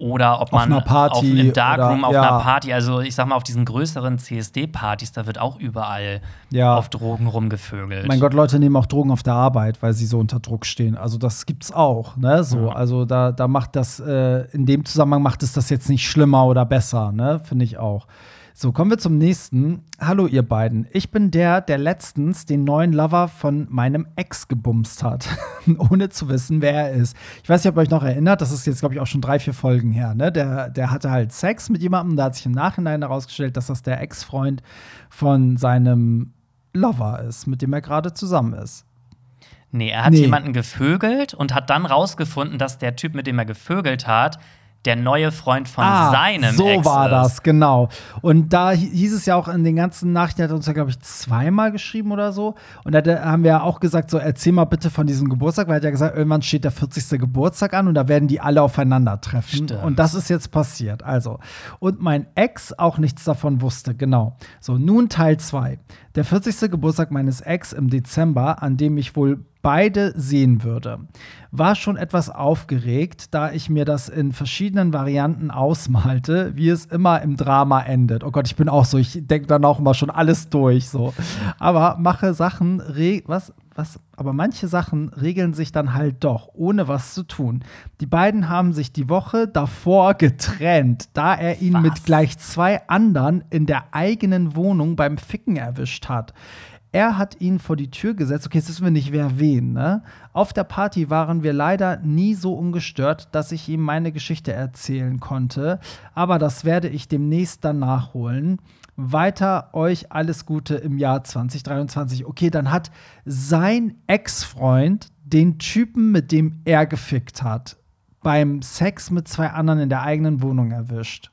oder ob Auf man einer Party auf, im Darkroom oder- auf ja. einer Party, also ich sag mal, auf diesen größeren C S D-Partys, da wird auch überall Ja. auf Drogen rumgevögelt. Mein Gott, Leute nehmen auch Drogen auf der Arbeit, weil sie so unter Druck stehen. Also das gibt's auch, ne? So, Ja. also da, da macht das, äh, in dem Zusammenhang macht es das jetzt nicht schlimmer oder besser, ne? Finde ich auch. So, kommen wir zum nächsten. Hallo, ihr beiden. Ich bin der, der letztens den neuen Lover von meinem Ex gebumst hat, ohne zu wissen, wer er ist. Ich weiß nicht, ob ihr euch noch erinnert, das ist jetzt, glaube ich, auch schon drei, vier Folgen her, ne? Der, der hatte halt Sex mit jemandem, da hat sich im Nachhinein herausgestellt, dass das der Ex-Freund von seinem Lover ist, mit dem er gerade zusammen ist. Nee, er hat Nee. jemanden gevögelt und hat dann rausgefunden, dass der Typ, mit dem er gevögelt hat, der neue Freund von seinem so Ex war ist. das, genau. Und da hi- hieß es ja auch in den ganzen Nachrichten, er hat uns ja, glaube ich, zweimal geschrieben oder so. Und da hat er- haben wir ja auch gesagt, so, erzähl mal bitte von diesem Geburtstag, weil er hat ja gesagt, irgendwann steht der vierzigste Geburtstag an und da werden die alle aufeinandertreffen. Stimmt. Und das ist jetzt passiert. Also, und mein Ex auch nichts davon wusste, genau. So, nun Teil zwei. Der vierzigste Geburtstag meines Ex im Dezember, an dem ich wohl beide sehen würde. War schon etwas aufgeregt, da ich mir das in verschiedenen Varianten ausmalte, wie es immer im Drama endet. Oh Gott, ich bin auch so, ich denke dann auch immer schon alles durch, so. Aber mache Sachen, re was, was, aber manche Sachen regeln sich dann halt doch, ohne was zu tun. Die beiden haben sich die Woche davor getrennt, da er ihn Was? mit gleich zwei anderen in der eigenen Wohnung beim Ficken erwischt hat. Er hat ihn vor die Tür gesetzt. Okay, jetzt wissen wir nicht, wer wen, ne? Auf der Party waren wir leider nie so ungestört, dass ich ihm meine Geschichte erzählen konnte. Aber das werde ich demnächst dann nachholen. Weiter euch alles Gute im Jahr zwanzig dreiundzwanzig. Okay, dann hat sein Ex-Freund den Typen, mit dem er gefickt hat, beim Sex mit zwei anderen in der eigenen Wohnung erwischt.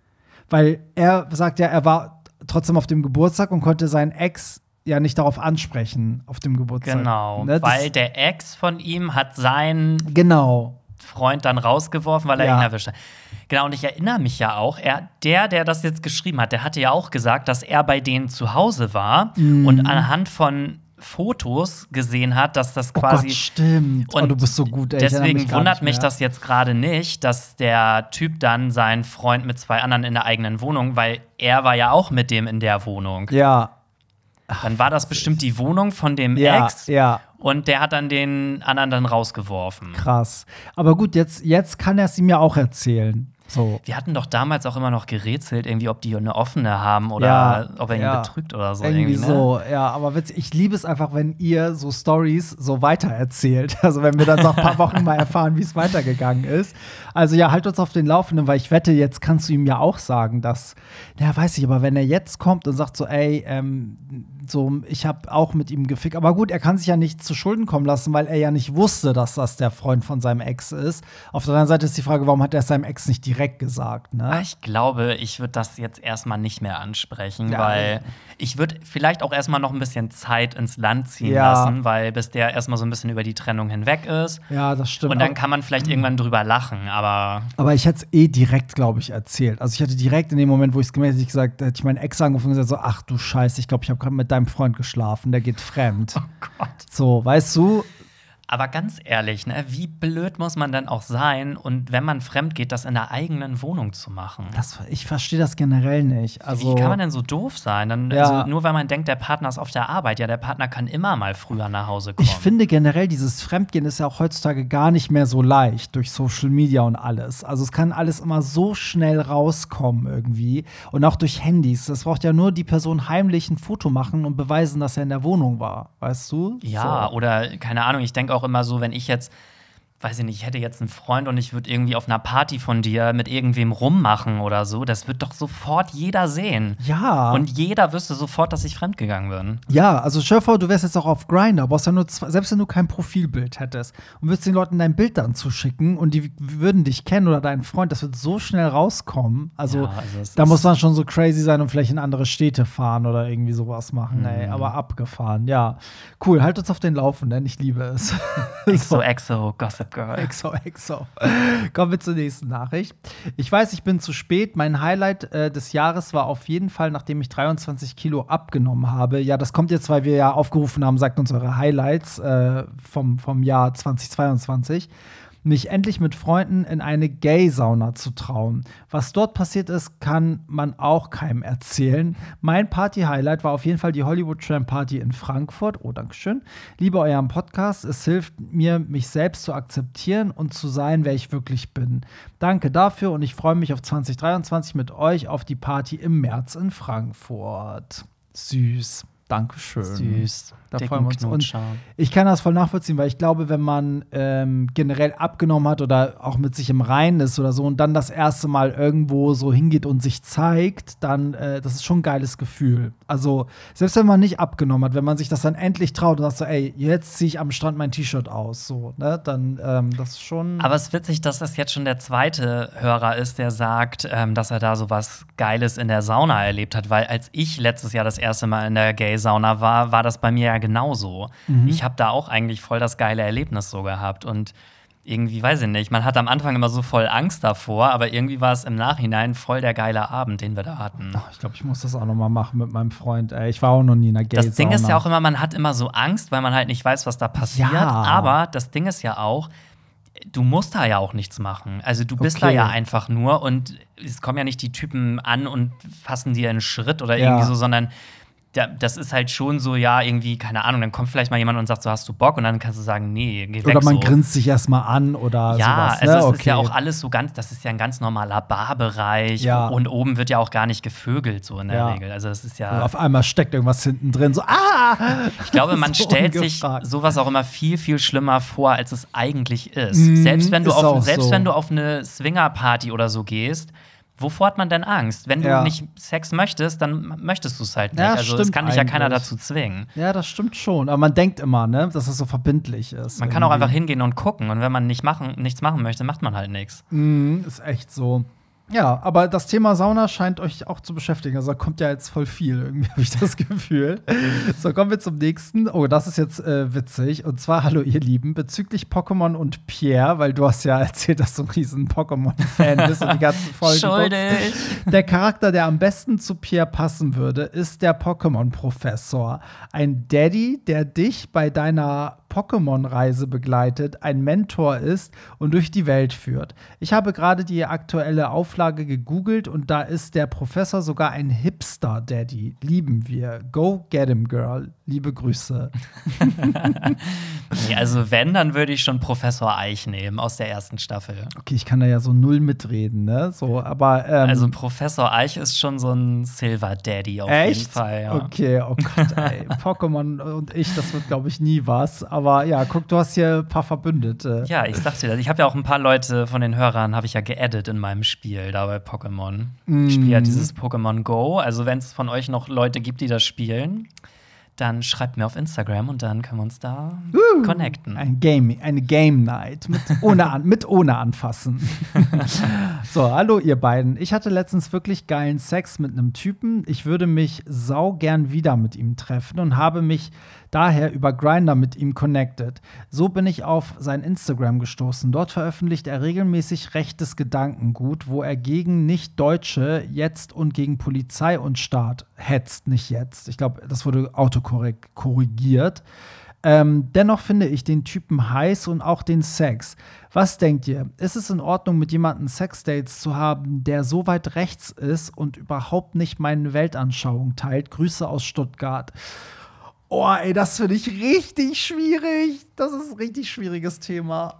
Weil er sagt ja, er war trotzdem auf dem Geburtstag und konnte seinen Ex ja nicht darauf ansprechen auf dem Geburtstag. Genau, Ne, das- weil der Ex von ihm hat seinen Genau. Freund dann rausgeworfen, weil er Ja. ihn erwischt hat. Genau, und ich erinnere mich ja auch, er, der, der das jetzt geschrieben hat, der hatte ja auch gesagt, dass er bei denen zu Hause war Mhm. und anhand von Fotos gesehen hat, dass das Oh quasi. Gott, stimmt. Und oh, du bist so gut, ey. Ich erinnere deswegen mich gar wundert nicht mich mehr. das jetzt gerade nicht, dass der Typ dann seinen Freund mit zwei anderen in der eigenen Wohnung, weil er war ja auch mit dem in der Wohnung. Ja, Dann war das bestimmt die Wohnung von dem ja, Ex ja. und der hat dann den anderen dann rausgeworfen. Krass. Aber gut, jetzt, jetzt kann er es ihm ja auch erzählen. So. Wir hatten doch damals auch immer noch gerätselt, irgendwie, ob die eine offene haben oder Ja, ob er ihn ja. betrügt oder so. Irgendwie ne? so, ja, aber witzig. Ich liebe es einfach, wenn ihr so Stories so weitererzählt. Also wenn wir dann so ein paar Wochen mal erfahren, wie es weitergegangen ist. Also ja, halt uns auf den Laufenden, weil ich wette, jetzt kannst du ihm ja auch sagen, dass, ja, weiß ich, aber wenn er jetzt kommt und sagt so, ey, ähm, so, ich habe auch mit ihm gefickt. Aber gut, er kann sich ja nicht zu Schulden kommen lassen, weil er ja nicht wusste, dass das der Freund von seinem Ex ist. Auf der anderen Seite ist die Frage, warum hat er es seinem Ex nicht direkt gesagt, ne? Ich glaube, ich würde das jetzt erstmal nicht mehr ansprechen, Ja. weil ich würde vielleicht auch erstmal noch ein bisschen Zeit ins Land ziehen Ja. lassen, weil bis der erstmal so ein bisschen über die Trennung hinweg ist. Ja, das stimmt. Und dann Aber- kann man vielleicht irgendwann drüber lachen, aber Aber ich hätte es eh direkt, glaube ich, erzählt. Also ich hätte direkt in dem Moment, wo ich es gemerkt hätte, ich gesagt, hätte ich meinen Ex angefangen und gesagt, so, ach du Scheiße, ich glaube, ich habe gerade mit deinem Freund geschlafen, der geht fremd. oh Gott. So, weißt du? Aber ganz ehrlich, ne, wie blöd muss man denn auch sein und wenn man fremd geht, das in der eigenen Wohnung zu machen? Das, ich verstehe das generell nicht. Also, Wie kann man denn so doof sein? Dann, Ja. also, nur weil man denkt, der Partner ist auf der Arbeit. Ja, der Partner kann immer mal früher nach Hause kommen. ich finde generell, dieses Fremdgehen ist ja auch heutzutage gar nicht mehr so leicht durch Social Media und alles. Also es kann alles immer so schnell rauskommen irgendwie. Und auch durch Handys. Das braucht ja nur die Person heimlich ein Foto machen und beweisen, dass er in der Wohnung war. Weißt du? Ja, So. oder keine Ahnung, ich denke auch immer so, wenn ich jetzt, weiß ich nicht, ich hätte jetzt einen Freund und ich würde irgendwie auf einer Party von dir mit irgendwem rummachen oder so, das wird doch sofort jeder sehen. Ja. Und jeder wüsste sofort, dass ich fremdgegangen bin. Ja, also stell dir vor, du wärst jetzt auch auf Grindr, brauchst ja nur zwei, selbst wenn du kein Profilbild hättest und würdest den Leuten dein Bild dann zuschicken und die würden dich kennen oder deinen Freund, das wird so schnell rauskommen. Also, Ja, also es da ist- muss man schon so crazy sein und vielleicht in andere Städte fahren oder irgendwie sowas machen, Mhm. ey. Aber abgefahren, ja. Cool, halt uns auf den Laufenden, ich liebe es. Exo, exo, Gossip Girl. Exo, exo. Kommen wir zur nächsten Nachricht. Ich weiß, ich bin zu spät. Mein Highlight äh, des Jahres war auf jeden Fall, nachdem ich dreiundzwanzig Kilo abgenommen habe. Ja, das kommt jetzt, weil wir ja aufgerufen haben, sagt uns eure Highlights äh, vom, vom Jahr zwanzig zweiundzwanzig. mich endlich mit Freunden in eine Gay-Sauna zu trauen. Was dort passiert ist, kann man auch keinem erzählen. Mein Party-Highlight war auf jeden Fall die Hollywood-Tramp-Party in Frankfurt. Oh, dankeschön. Liebe euren Podcast. Es hilft mir, mich selbst zu akzeptieren und zu sein, wer ich wirklich bin. Danke dafür und ich freue mich auf zwanzig dreiundzwanzig mit euch auf die Party im März in Frankfurt. Süß. Dankeschön. Süß. Da freuen wir uns. Und ich kann das voll nachvollziehen, weil ich glaube, wenn man ähm, generell abgenommen hat oder auch mit sich im Reinen ist oder so und dann das erste Mal irgendwo so hingeht und sich zeigt, dann, äh, das ist schon ein geiles Gefühl. Also, selbst wenn man nicht abgenommen hat, wenn man sich das dann endlich traut und sagt so, ey, jetzt ziehe ich am Strand mein T-Shirt aus, so, ne, dann, ähm, das ist schon. Aber es ist witzig, dass das jetzt schon der zweite Hörer ist, der sagt, ähm, dass er da so was Geiles in der Sauna erlebt hat, weil als ich letztes Jahr das erste Mal in der Gay-Sauna war, war das bei mir ja genauso. Mhm. Ich habe da auch eigentlich voll das geile Erlebnis so gehabt und irgendwie, weiß ich nicht, man hat am Anfang immer so voll Angst davor, aber irgendwie war es im Nachhinein voll der geile Abend, den wir da hatten. Ach, ich glaube, ich muss das auch noch mal machen mit meinem Freund. Ey, ich war auch noch nie in einer Gay-Sauna. Das Ding ist ja auch immer, man hat immer so Angst, weil man halt nicht weiß, was da passiert. Ja. Aber das Ding ist ja auch, du musst da ja auch nichts machen. Also du bist Okay. da ja einfach nur und es kommen ja nicht die Typen an und fassen dir einen Schritt oder Ja. irgendwie so, sondern ja, das ist halt schon so, ja, irgendwie, keine Ahnung, dann kommt vielleicht mal jemand und sagt so, hast du Bock? Und dann kannst du sagen, nee, geh weg. Oder man so. grinst sich erstmal an oder Ja, sowas. also Ne? es Okay. ist ja auch alles so ganz, das ist ja ein ganz normaler Barbereich Ja. und oben wird ja auch gar nicht gevögelt, so in der Ja. Regel. Also das ist Und ja, auf einmal steckt irgendwas hinten drin, so, ah! ich glaube, man So stellt sich ungefragt. sowas auch immer viel, viel schlimmer vor, als es eigentlich ist. Mhm, selbst wenn du ist auch auf, selbst so. wenn du auf eine Swinger-Party oder so gehst, wovor hat man denn Angst? Wenn du Ja. nicht Sex möchtest, dann möchtest du es halt nicht. Ja, also es stimmt kann dich ja keiner eigentlich. dazu zwingen. Ja, das stimmt schon. Aber man denkt immer, ne, dass es so verbindlich ist. Man kann auch irgendwie. einfach hingehen und gucken. Und wenn man nicht machen, nichts machen möchte, macht man halt nichts. Mhm, ist echt so. Ja, aber das Thema Sauna scheint euch auch zu beschäftigen. Also da kommt ja jetzt voll viel, irgendwie habe ich das Gefühl. So, kommen wir zum nächsten. Oh, das ist jetzt äh, witzig. Und zwar, hallo ihr Lieben, bezüglich Pokémon und Pierre, weil du hast ja erzählt, dass du ein riesen Pokémon-Fan bist und die ganzen Folgen Schuldig. guckst. Der Charakter, der am besten zu Pierre passen würde, ist der Pokémon-Professor. Ein Daddy, der dich bei deiner Pokémon-Reise begleitet, ein Mentor ist und durch die Welt führt. Ich habe gerade die aktuelle Auflage gegoogelt und da ist der Professor sogar ein Hipster-Daddy. Lieben wir. Go get him, girl. Liebe Grüße. Nee, also wenn, dann würde ich schon Professor Eich nehmen aus der ersten Staffel. Okay, ich kann da ja so null mitreden, ne? So, aber ähm, Also Professor Eich ist schon so ein Silver Daddy auf echt? jeden Fall. Ja. Okay, oh Gott, ey. Pokémon und ich, das wird, glaube ich, nie was. Aber ja, guck, du hast hier ein paar Verbündete. Ja, ich sagte das. Ich habe ja auch ein paar Leute von den Hörern habe ich ja geaddet in meinem Spiel da bei Pokémon. Mhm. Ich spiele ja dieses Pokémon Go. Also wenn es von euch noch Leute gibt, die das spielen, dann schreibt mir auf Instagram und dann können wir uns da Uh, connecten. Ein Game, eine Game Night mit ohne, an, mit ohne anfassen. So, hallo ihr beiden. Ich hatte letztens wirklich geilen Sex mit einem Typen. Ich würde mich sau gern wieder mit ihm treffen und habe mich daher über Grindr mit ihm connected. So bin ich auf sein Instagram gestoßen. Dort veröffentlicht er regelmäßig rechtes Gedankengut, wo er gegen Nicht-Deutsche jetzt und gegen Polizei und Staat hetzt. Nicht jetzt. Ich glaube, das wurde autokorrigiert. Ähm, dennoch finde ich den Typen heiß und auch den Sex. Was denkt ihr? Ist es in Ordnung, mit jemandem Sexdates zu haben, der so weit rechts ist und überhaupt nicht meine Weltanschauung teilt? Grüße aus Stuttgart. Oh, ey, das finde ich richtig schwierig. Das ist ein richtig schwieriges Thema.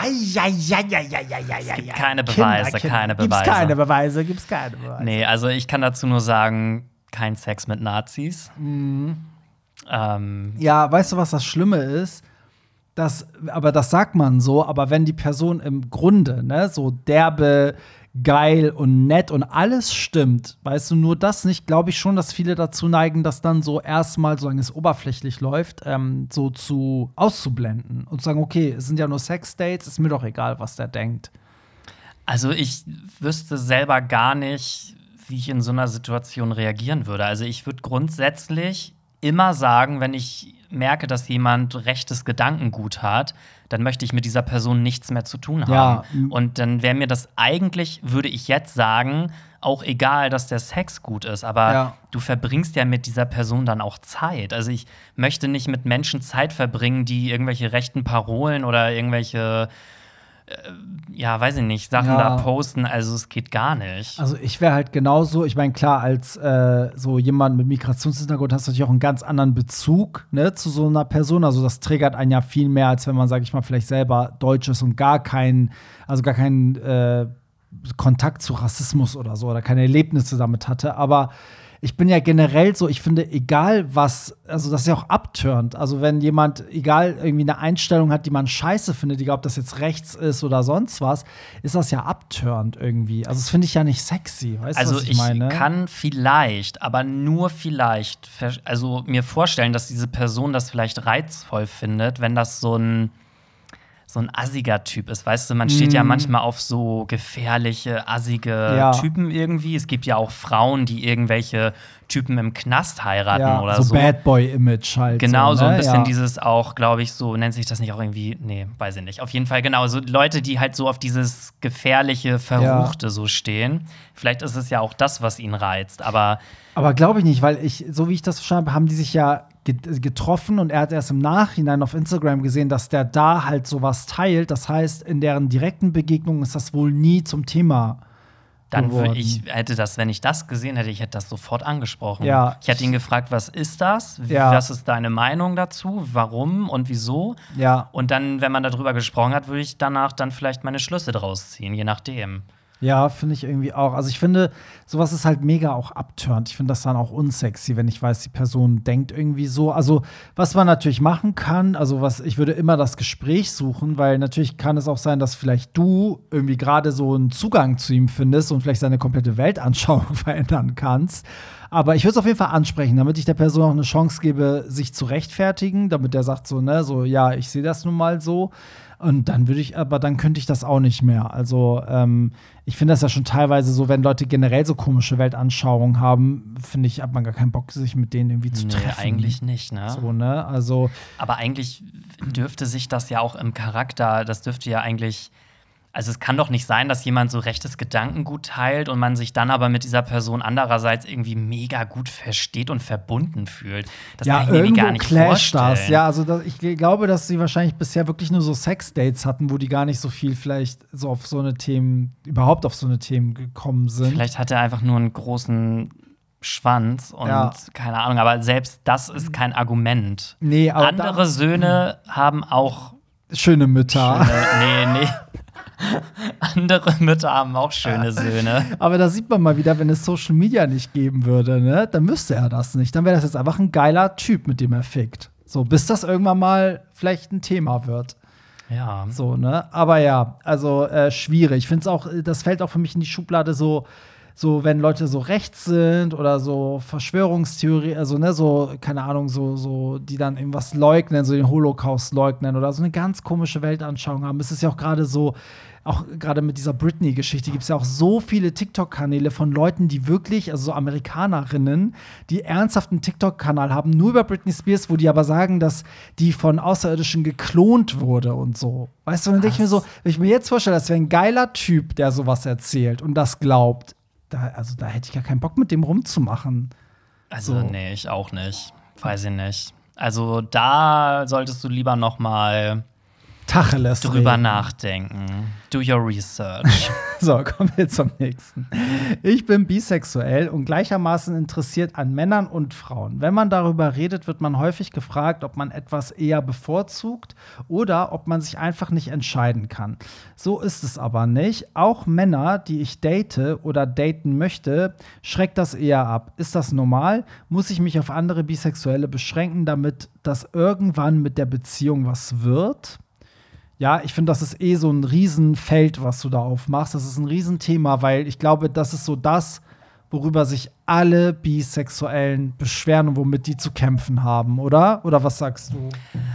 Eieieiei. Keine Beweise, keine Gibt's Beweise. keine Beweise, gibt's keine Beweise. Nee, also ich kann dazu nur sagen, kein Sex mit Nazis. Mhm. Ähm, Ja, weißt du, was das Schlimme ist? Das, aber das sagt man so, aber wenn die Person im Grunde, ne, so derbe, geil und nett und alles stimmt, weißt du, nur das nicht, glaube ich schon, dass viele dazu neigen, das dann so erstmal, solange es oberflächlich läuft, ähm, so zu auszublenden und zu sagen, okay, es sind ja nur Sexdates, ist mir doch egal, was der denkt. Also ich wüsste selber gar nicht, wie ich in so einer Situation reagieren würde. Also ich würde grundsätzlich immer sagen, wenn ich merke, dass jemand rechtes Gedankengut hat, dann möchte ich mit dieser Person nichts mehr zu tun haben. Ja. Und dann wäre mir das eigentlich, würde ich jetzt sagen, auch egal, dass der Sex gut ist. Aber Ja. du verbringst ja mit dieser Person dann auch Zeit. Also ich möchte nicht mit Menschen Zeit verbringen, die irgendwelche rechten Parolen oder irgendwelche ja, weiß ich nicht, Sachen Ja. da posten, also es geht gar nicht. Also ich wäre halt genauso, ich meine, klar, als äh, so jemand mit Migrationshintergrund hast du natürlich auch einen ganz anderen Bezug, ne, zu so einer Person. Also das triggert einen ja viel mehr, als wenn man, sag ich mal, vielleicht selber Deutsch ist und gar keinen, also gar keinen äh, Kontakt zu Rassismus oder so oder keine Erlebnisse damit hatte. Aber ich bin ja generell so, ich finde, egal was, also das ist ja auch abturnt. Also wenn jemand, egal, irgendwie eine Einstellung hat, die man scheiße findet, egal ob das jetzt rechts ist oder sonst was, ist das ja abturnt irgendwie. Also das finde ich ja nicht sexy, weißt du, Also was ich, ich meine? kann vielleicht, aber nur vielleicht, ver- also mir vorstellen, dass diese Person das vielleicht reizvoll findet, wenn das so ein so ein assiger Typ ist, weißt du, man steht ja Mm. manchmal auf so gefährliche, assige Ja. Typen irgendwie. Es gibt ja auch Frauen, die irgendwelche Typen im Knast heiraten ja, oder so, so. Bad Boy-Image halt. Genau, so ne? ein bisschen ja. dieses auch, glaube ich, so nennt sich das nicht auch irgendwie, nee, weiß ich nicht. Auf jeden Fall, genau, so Leute, die halt so auf dieses gefährliche, Verruchte so stehen. Vielleicht ist es ja auch das, was ihn reizt, aber Aber glaube ich nicht, weil ich, so wie ich das verstanden habe, haben die sich ja get- getroffen und er hat erst im Nachhinein auf Instagram gesehen, dass der da halt sowas teilt. Das heißt, in deren direkten Begegnungen ist das wohl nie zum Thema dann geworden. würde ich hätte das, wenn ich das gesehen hätte, ich hätte das sofort angesprochen. Ja. Ich hätte ihn gefragt, was ist das? Wie, Ja. Was ist deine Meinung dazu? Warum und wieso? Ja, Und dann, wenn man darüber gesprochen hat, würde ich danach dann vielleicht meine Schlüsse draus ziehen, je nachdem. ja, finde ich irgendwie auch. Also ich finde, sowas ist halt mega auch abturnt. Ich finde das dann auch unsexy, wenn ich weiß, die Person denkt irgendwie so. Also, was man natürlich machen kann, also was, ich würde immer das Gespräch suchen, weil natürlich kann es auch sein, dass vielleicht du irgendwie gerade so einen Zugang zu ihm findest und vielleicht seine komplette Weltanschauung verändern kannst. Aber ich würde es auf jeden Fall ansprechen, damit ich der Person auch eine Chance gebe, sich zu rechtfertigen, damit der sagt so, ne, so, ja, ich sehe das nun mal so. Und dann würde ich, aber dann könnte ich das auch nicht mehr. Also, ähm, ich finde das ja schon teilweise so, wenn Leute generell so komische Weltanschauungen haben, finde ich, hat man gar keinen Bock, sich mit denen irgendwie zu Nee, treffen. eigentlich nicht, ne? So, ne? Also, Aber eigentlich dürfte sich das ja auch im Charakter, das dürfte ja eigentlich, also es kann doch nicht sein, dass jemand so rechtes Gedankengut teilt und man sich dann aber mit dieser Person andererseits irgendwie mega gut versteht und verbunden fühlt. Das ja, kann ich mir irgendwie irgendwo gar nicht clasht vorstellen. das. Ja, also das, ich glaube, dass sie wahrscheinlich bisher wirklich nur so Sex-Dates hatten, wo die gar nicht so viel vielleicht so auf so eine Themen, überhaupt auf so eine Themen gekommen sind. Vielleicht hat er einfach nur einen großen Schwanz und Ja. keine Ahnung, aber selbst das ist kein Argument. Nee, aber Andere da, Söhne haben auch schöne Mütter. schöne, nee, nee. Andere Mütter haben auch schöne Söhne. Aber da sieht man mal wieder, wenn es Social Media nicht geben würde, ne, dann müsste er das nicht. Dann wäre das jetzt einfach ein geiler Typ, mit dem er fickt. So, bis das irgendwann mal vielleicht ein Thema wird. Ja. So, ne? Aber ja, also äh, schwierig. Ich finde es auch, das fällt auch für mich in die Schublade so, so, wenn Leute so rechts sind oder so Verschwörungstheorie, also ne, so, keine Ahnung, so, so, die dann irgendwas leugnen, so den Holocaust leugnen oder so eine ganz komische Weltanschauung haben. Es ist ja auch gerade so, auch gerade mit dieser Britney-Geschichte gibt es ja auch so viele TikTok-Kanäle von Leuten, die wirklich, also so Amerikanerinnen, die ernsthaft einen TikTok-Kanal haben, nur über Britney Spears, wo die aber sagen, dass die von Außerirdischen geklont wurde und so. Weißt du, dann denke ich mir so, wenn ich mir jetzt vorstelle, das wäre ein geiler Typ, der sowas erzählt und das glaubt, da, also da hätte ich gar keinen Bock, mit dem rumzumachen. Also, So. nee, ich auch nicht. Weiß ich nicht. Also, da solltest du lieber noch mal Tacheles drüber reden. nachdenken. Do your research. So, kommen wir zum nächsten. Ich bin bisexuell und gleichermaßen interessiert an Männern und Frauen. Wenn man darüber redet, wird man häufig gefragt, ob man etwas eher bevorzugt oder ob man sich einfach nicht entscheiden kann. So ist es aber nicht. Auch Männer, die ich date oder daten möchte, schreckt das eher ab. Ist das normal? Muss ich mich auf andere Bisexuelle beschränken, damit das irgendwann mit der Beziehung was wird? Ja, ich finde, das ist eh so ein Riesenfeld, was du da aufmachst. Das ist ein Riesenthema, weil ich glaube, das ist so das, worüber sich alle Bisexuellen beschweren und womit die zu kämpfen haben, oder? Oder was sagst du?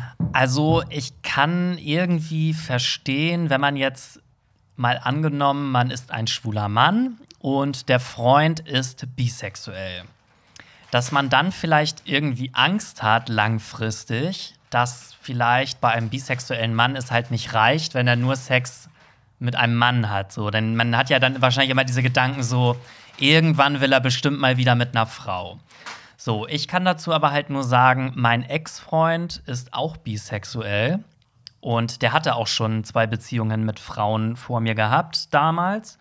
Also, ich kann irgendwie verstehen, wenn man jetzt mal angenommen, man ist ein schwuler Mann und der Freund ist bisexuell. Dass man dann vielleicht irgendwie Angst hat, langfristig, dass vielleicht bei einem bisexuellen Mann es halt nicht reicht, wenn er nur Sex mit einem Mann hat. So. Denn man hat ja dann wahrscheinlich immer diese Gedanken so, irgendwann will er bestimmt mal wieder mit einer Frau. So, ich kann dazu aber halt nur sagen, mein Ex-Freund ist auch bisexuell. Und der hatte auch schon zwei Beziehungen mit Frauen vor mir gehabt damals.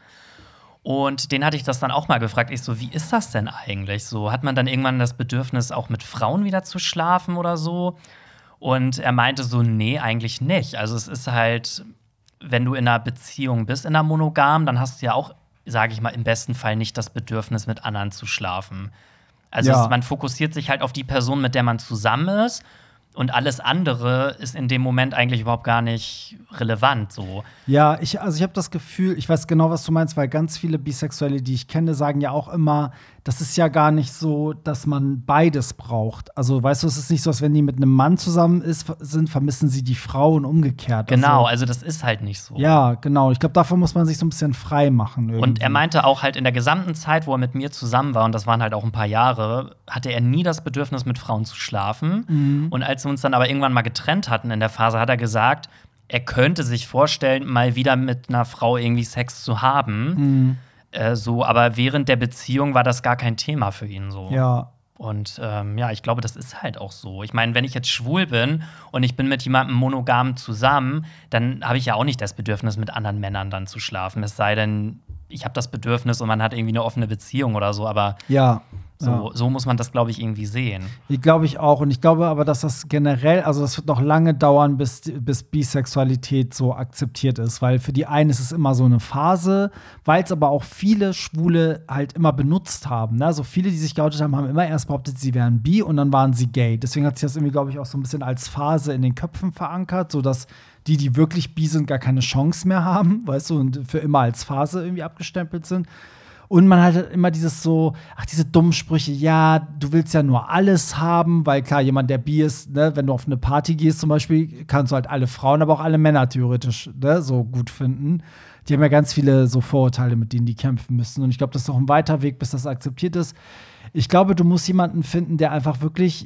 Und den hatte ich das dann auch mal gefragt. Ich so, wie ist das denn eigentlich? So, hat man dann irgendwann das Bedürfnis, auch mit Frauen wieder zu schlafen oder so? Und er meinte so, nee, eigentlich nicht. Also es ist halt, wenn du in einer Beziehung bist, in einer Monogam, dann hast du ja auch, sage ich mal, im besten Fall nicht das Bedürfnis, mit anderen zu schlafen. Also Ja. es, man fokussiert sich halt auf die Person, mit der man zusammen ist. Und alles andere ist in dem Moment eigentlich überhaupt gar nicht relevant. So. Ja, ich, also ich habe das Gefühl, ich weiß genau, was du meinst, weil ganz viele Bisexuelle, die ich kenne, sagen ja auch immer, das ist ja gar nicht so, dass man beides braucht. Also, weißt du, es ist nicht so, als wenn die mit einem Mann zusammen ist, sind, vermissen sie die Frau und umgekehrt. Genau, Also, also das ist halt nicht so. ja, genau. Ich glaube, davon muss man sich so ein bisschen frei machen. Irgendwie. Und er meinte auch halt in der gesamten Zeit, wo er mit mir zusammen war, und das waren halt auch ein paar Jahre, hatte er nie das Bedürfnis, mit Frauen zu schlafen. Mhm. Und als wir uns dann aber irgendwann mal getrennt hatten in der Phase, hat er gesagt, er könnte sich vorstellen, mal wieder mit einer Frau irgendwie Sex zu haben. Mhm. Äh, so, aber während der Beziehung war das gar kein Thema für ihn so. Ja. Und ähm, ja, ich glaube, das ist halt auch so. Ich meine, wenn ich jetzt schwul bin und ich bin mit jemandem monogam zusammen, dann habe ich ja auch nicht das Bedürfnis, mit anderen Männern dann zu schlafen. Es sei denn, ich habe das Bedürfnis und man hat irgendwie eine offene Beziehung oder so. Aber Ja. so, ja. so muss man das, glaube ich, irgendwie sehen. Ich glaube ich auch. Und ich glaube aber, dass das generell, also das wird noch lange dauern, bis, bis Bisexualität so akzeptiert ist. Weil für die einen ist es immer so eine Phase, weil es aber auch viele Schwule halt immer benutzt haben. Ne? Also viele, die sich geoutet haben, haben immer erst behauptet, sie wären bi und dann waren sie gay. Deswegen hat sich das irgendwie, glaube ich, auch so ein bisschen als Phase in den Köpfen verankert, sodass die, die wirklich bi sind, gar keine Chance mehr haben, weißt du, und für immer als Phase irgendwie abgestempelt sind. Und man hat immer dieses so, ach, diese dummen Sprüche, ja, du willst ja nur alles haben, weil klar, jemand, der bi ist, ne, wenn du auf eine Party gehst zum Beispiel, kannst du halt alle Frauen, aber auch alle Männer theoretisch, ne, so gut finden. Die haben ja ganz viele so Vorurteile, mit denen die kämpfen müssen. Und ich glaube, das ist auch ein weiter Weg, bis das akzeptiert ist. Ich glaube, du musst jemanden finden, der einfach wirklich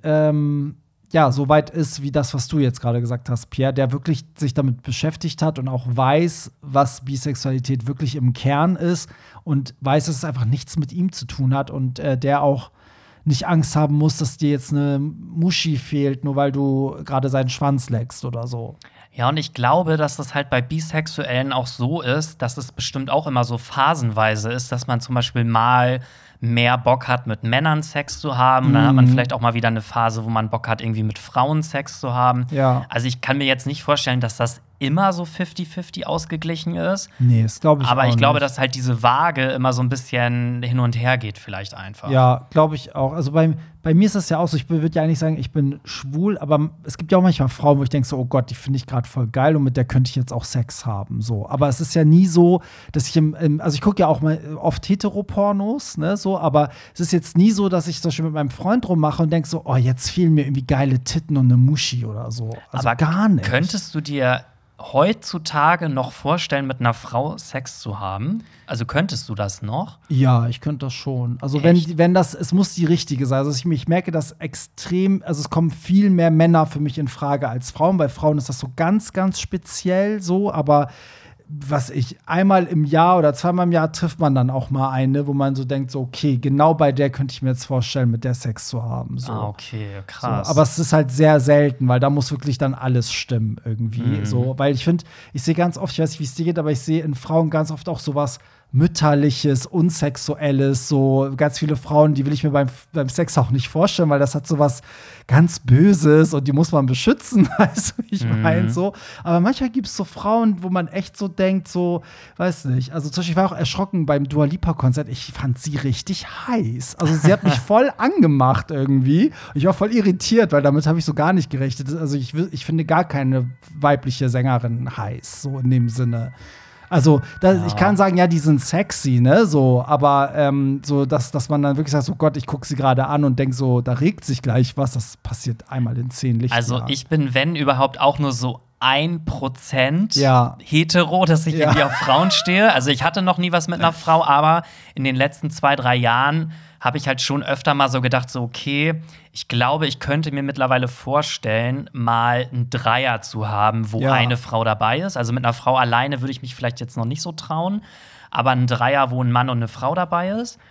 ähm, ja, so weit ist, wie das, was du jetzt gerade gesagt hast, Pierre, der wirklich sich damit beschäftigt hat und auch weiß, was Bisexualität wirklich im Kern ist und weiß, dass es einfach nichts mit ihm zu tun hat und äh, der auch nicht Angst haben muss, dass dir jetzt eine Muschi fehlt, nur weil du gerade seinen Schwanz leckst oder so. Ja, und ich glaube, dass das halt bei Bisexuellen auch so ist, dass es bestimmt auch immer so phasenweise ist, dass man zum Beispiel mal mehr Bock hat, mit Männern Sex zu haben. Mhm. Dann hat man vielleicht auch mal wieder eine Phase, wo man Bock hat, irgendwie mit Frauen Sex zu haben. Ja. Also ich kann mir jetzt nicht vorstellen, dass das immer so fifty fifty ausgeglichen ist. Nee, das glaube ich Aber auch ich glaube, nicht. dass halt diese Waage immer so ein bisschen hin und her geht vielleicht einfach. Ja, glaube ich auch. Also bei, bei mir ist das ja auch so, ich würde ja eigentlich sagen, ich bin schwul, aber es gibt ja auch manchmal Frauen, wo ich denke so, oh Gott, die finde ich gerade voll geil und mit der könnte ich jetzt auch Sex haben. So. Aber es ist ja nie so, dass ich im, im also ich gucke ja auch mal oft Heteropornos, ne, so, aber es ist jetzt nie so, dass ich zum Beispiel mit meinem Freund rummache und denke so, oh, jetzt fehlen mir irgendwie geile Titten und eine Muschi oder so. Also aber gar nicht. Könntest du dir heutzutage noch vorstellen, mit einer Frau Sex zu haben? Also könntest du das noch? Ja, ich könnte das schon. Also Echt? wenn, wenn das, es muss die richtige sein. Also ich, ich merke das extrem, also es kommen viel mehr Männer für mich in Frage als Frauen. Bei Frauen ist das so ganz, ganz speziell so, aber was ich, einmal im Jahr oder zweimal im Jahr trifft man dann auch mal eine, wo man so denkt, so, okay, genau bei der könnte ich mir jetzt vorstellen, mit der Sex zu haben. So. Ah, okay, So, krass. aber es ist halt sehr selten, weil da muss wirklich dann alles stimmen irgendwie. Mhm. So, weil ich finde, ich sehe ganz oft, ich weiß nicht, wie es dir geht, aber ich sehe in Frauen ganz oft auch sowas Mütterliches, Unsexuelles, so ganz viele Frauen, die will ich mir beim, beim Sex auch nicht vorstellen, weil das hat sowas ganz Böses und die muss man beschützen, weißt du, wie ich Mhm. meine, so. Aber manchmal gibt es so Frauen, wo man echt so denkt, so, weiß nicht, also zum Beispiel, ich war auch erschrocken beim Dua Lipa-Konzert, ich fand sie richtig heiß. Also sie hat mich voll angemacht irgendwie. Ich war voll irritiert, weil damit habe ich so gar nicht gerechnet. Also ich, will- ich finde gar keine weibliche Sängerin heiß, so in dem Sinne. Also, das, Ja. ich kann sagen, ja, die sind sexy, ne, so, aber ähm, so, dass, dass man dann wirklich sagt, so Gott, ich gucke sie gerade an und denke so, da regt sich gleich was, das passiert einmal in zehn Lichtjahren. Also ich bin, wenn überhaupt, auch nur so ein Prozent Ja. hetero, dass ich Ja. irgendwie auf Frauen stehe. Also ich hatte noch nie was mit einer Frau, aber in den letzten zwei, drei Jahren habe ich halt schon öfter mal so gedacht, so okay, ich glaube, ich könnte mir mittlerweile vorstellen, mal einen Dreier zu haben, wo Ja. eine Frau dabei ist. Also mit einer Frau alleine würde ich mich vielleicht jetzt noch nicht so trauen, aber ein Dreier, wo ein Mann und eine Frau dabei ist.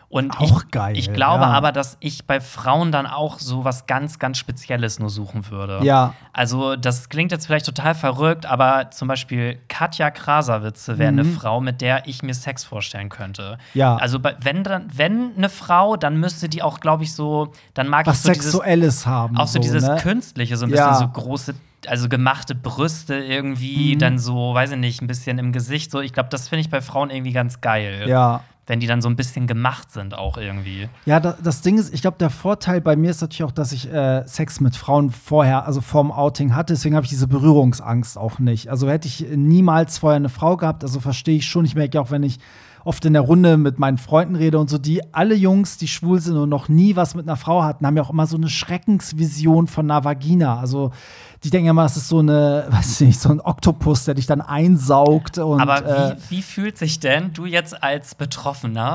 Und Auch ich, geil, ich glaube ja. aber, dass ich bei Frauen dann auch so was ganz, ganz Spezielles nur suchen würde. Ja. Also, das klingt jetzt vielleicht total verrückt, aber zum Beispiel Katja Krasavice wäre eine Mhm. Frau, mit der ich mir Sex vorstellen könnte. Ja. Also, bei- wenn, dann, wenn eine Frau, dann müsste die auch, glaube ich, so, dann mag Was ich so dieses, Sexuelles haben. auch so dieses ne? Künstliche, so ein Ja. bisschen so große, also gemachte Brüste irgendwie, Mhm. dann so, weiß ich nicht, ein bisschen im Gesicht. So, ich glaube, das finde ich bei Frauen irgendwie ganz geil. Ja. Wenn die dann so ein bisschen gemacht sind, auch irgendwie. Ja, da, das Ding ist, ich glaube, der Vorteil bei mir ist natürlich auch, dass ich äh, Sex mit Frauen vorher, also vorm Outing hatte. Deswegen habe ich diese Berührungsangst auch nicht. Also hätte ich niemals vorher eine Frau gehabt, also verstehe ich schon. Ich merke ja auch, wenn ich oft in der Runde mit meinen Freunden rede und so, die alle Jungs, die schwul sind und noch nie was mit einer Frau hatten, haben ja auch immer so eine Schreckensvision von einer Vagina. Also die denken ja immer, das ist so eine, weiß ich nicht, so ein Oktopus, der dich dann einsaugt. Und, Aber äh, wie, wie fühlt sich denn, du jetzt als Betroffener,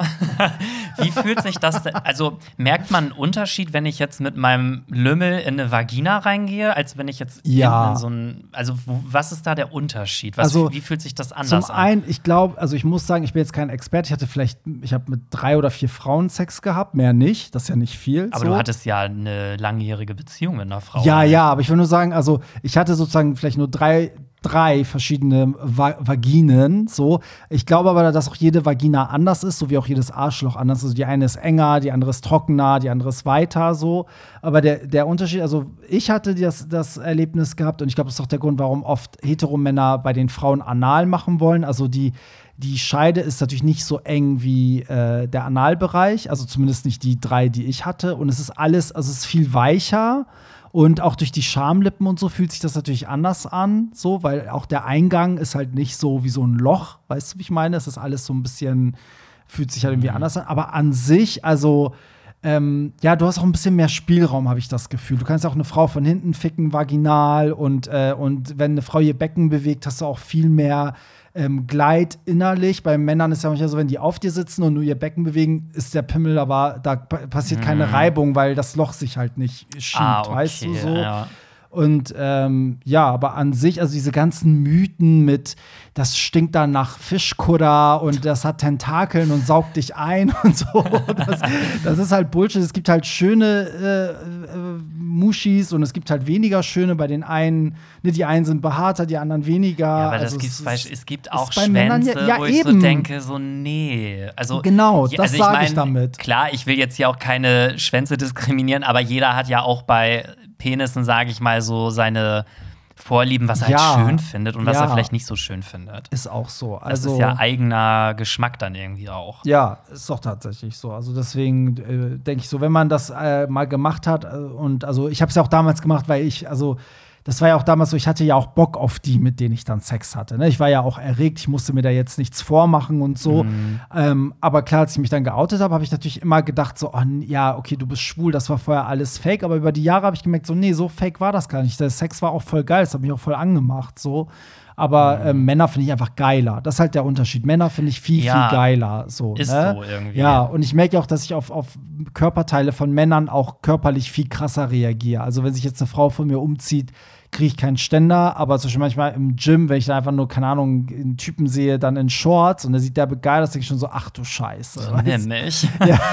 wie fühlt sich das denn, also merkt man einen Unterschied, wenn ich jetzt mit meinem Lümmel in eine Vagina reingehe, als wenn ich jetzt Ja. in so ein, also wo, was ist da der Unterschied? Was, Also, wie fühlt sich das anders Zum an? einen, ich glaube, also ich muss sagen, ich bin jetzt kein Experte. Ich hatte vielleicht, ich habe mit drei oder vier Frauen Sex gehabt, mehr nicht. Das ist ja nicht viel. Aber so. du hattest ja eine langjährige Beziehung mit einer Frau. Ja, ne? ja, aber ich will nur sagen, also ich hatte sozusagen vielleicht nur drei, drei verschiedene Va Vaginen. So. Ich glaube aber, dass auch jede Vagina anders ist, so wie auch jedes Arschloch anders ist. Also die eine ist enger, die andere ist trockener, die andere ist weiter. So. Aber der, der Unterschied, also ich hatte das, das Erlebnis gehabt und ich glaube, das ist auch der Grund, warum oft Heteromänner bei den Frauen anal machen wollen. Also die Die Scheide ist natürlich nicht so eng wie äh, der Analbereich, also zumindest nicht die drei, die ich hatte. Und es ist alles, also es ist viel weicher. Und auch durch die Schamlippen und so fühlt sich das natürlich anders an, so, weil auch der Eingang ist halt nicht so wie so ein Loch, weißt du, wie ich meine? Es ist alles so ein bisschen, fühlt sich halt irgendwie Mhm. anders an. Aber an sich, also ähm, ja, du hast auch ein bisschen mehr Spielraum, habe ich das Gefühl. Du kannst auch eine Frau von hinten ficken, vaginal. Und, äh, und wenn eine Frau ihr Becken bewegt, hast du auch viel mehr ähm, Gleit innerlich. Bei Männern ist ja manchmal so, wenn die auf dir sitzen und nur ihr Becken bewegen, ist der Pimmel aber, da pa- passiert keine Reibung, weil das Loch sich halt nicht schiebt, Ah, okay, weißt du so. ja. Und ähm, ja, aber an sich, also diese ganzen Mythen mit, das stinkt dann nach Fischkutter und das hat Tentakeln und saugt dich ein und so, das, das ist halt Bullshit. Es gibt halt schöne äh, äh, Muschis und es gibt halt weniger schöne. Bei den einen, ne, die einen sind behaarter, die anderen weniger. Ja, aber also das gibt's es, bei, ist- es gibt ist auch bei Männern Schwänze, ja- ja, wo ich so eben. denke, so nee. Also, Genau, ja, das also sage ich mein, damit. Klar, ich will jetzt hier auch keine Schwänze diskriminieren, aber jeder hat ja auch bei Penissen, sage ich mal, so seine Vorlieben, was er Ja. halt schön findet und was Ja. er vielleicht nicht so schön findet. ist auch so. Das Also, ist ja eigener Geschmack dann irgendwie auch. Ja, ist doch tatsächlich so. Also deswegen äh, denke ich so, wenn man das äh, mal gemacht hat äh, und also ich habe es ja auch damals gemacht, weil ich also das war ja auch damals so, ich hatte ja auch Bock auf die, mit denen ich dann Sex hatte. Ne? Ich war ja auch erregt, ich musste mir da jetzt nichts vormachen und so. Mhm. Ähm, aber klar, als ich mich dann geoutet habe, habe ich natürlich immer gedacht, so, oh, ja, okay, du bist schwul, das war vorher alles fake. Aber über die Jahre habe ich gemerkt, so, nee, so fake war das gar nicht. Der Sex war auch voll geil, das hat mich auch voll angemacht. So. Aber Mhm. ähm, Männer finde ich einfach geiler. Das ist halt der Unterschied. Männer finde ich viel, Ja, viel geiler. So, ist ne? so irgendwie. Ja, und ich merke auch, dass ich auf, auf Körperteile von Männern auch körperlich viel krasser reagiere. Also, wenn sich jetzt eine Frau von mir umzieht, kriege ich keinen Ständer, aber zum Beispiel manchmal im Gym, wenn ich da einfach nur, keine Ahnung, einen Typen sehe, dann in Shorts und der sieht derbe geil aus, denke ich schon so, ach du Scheiße. So, weißt nimm mich.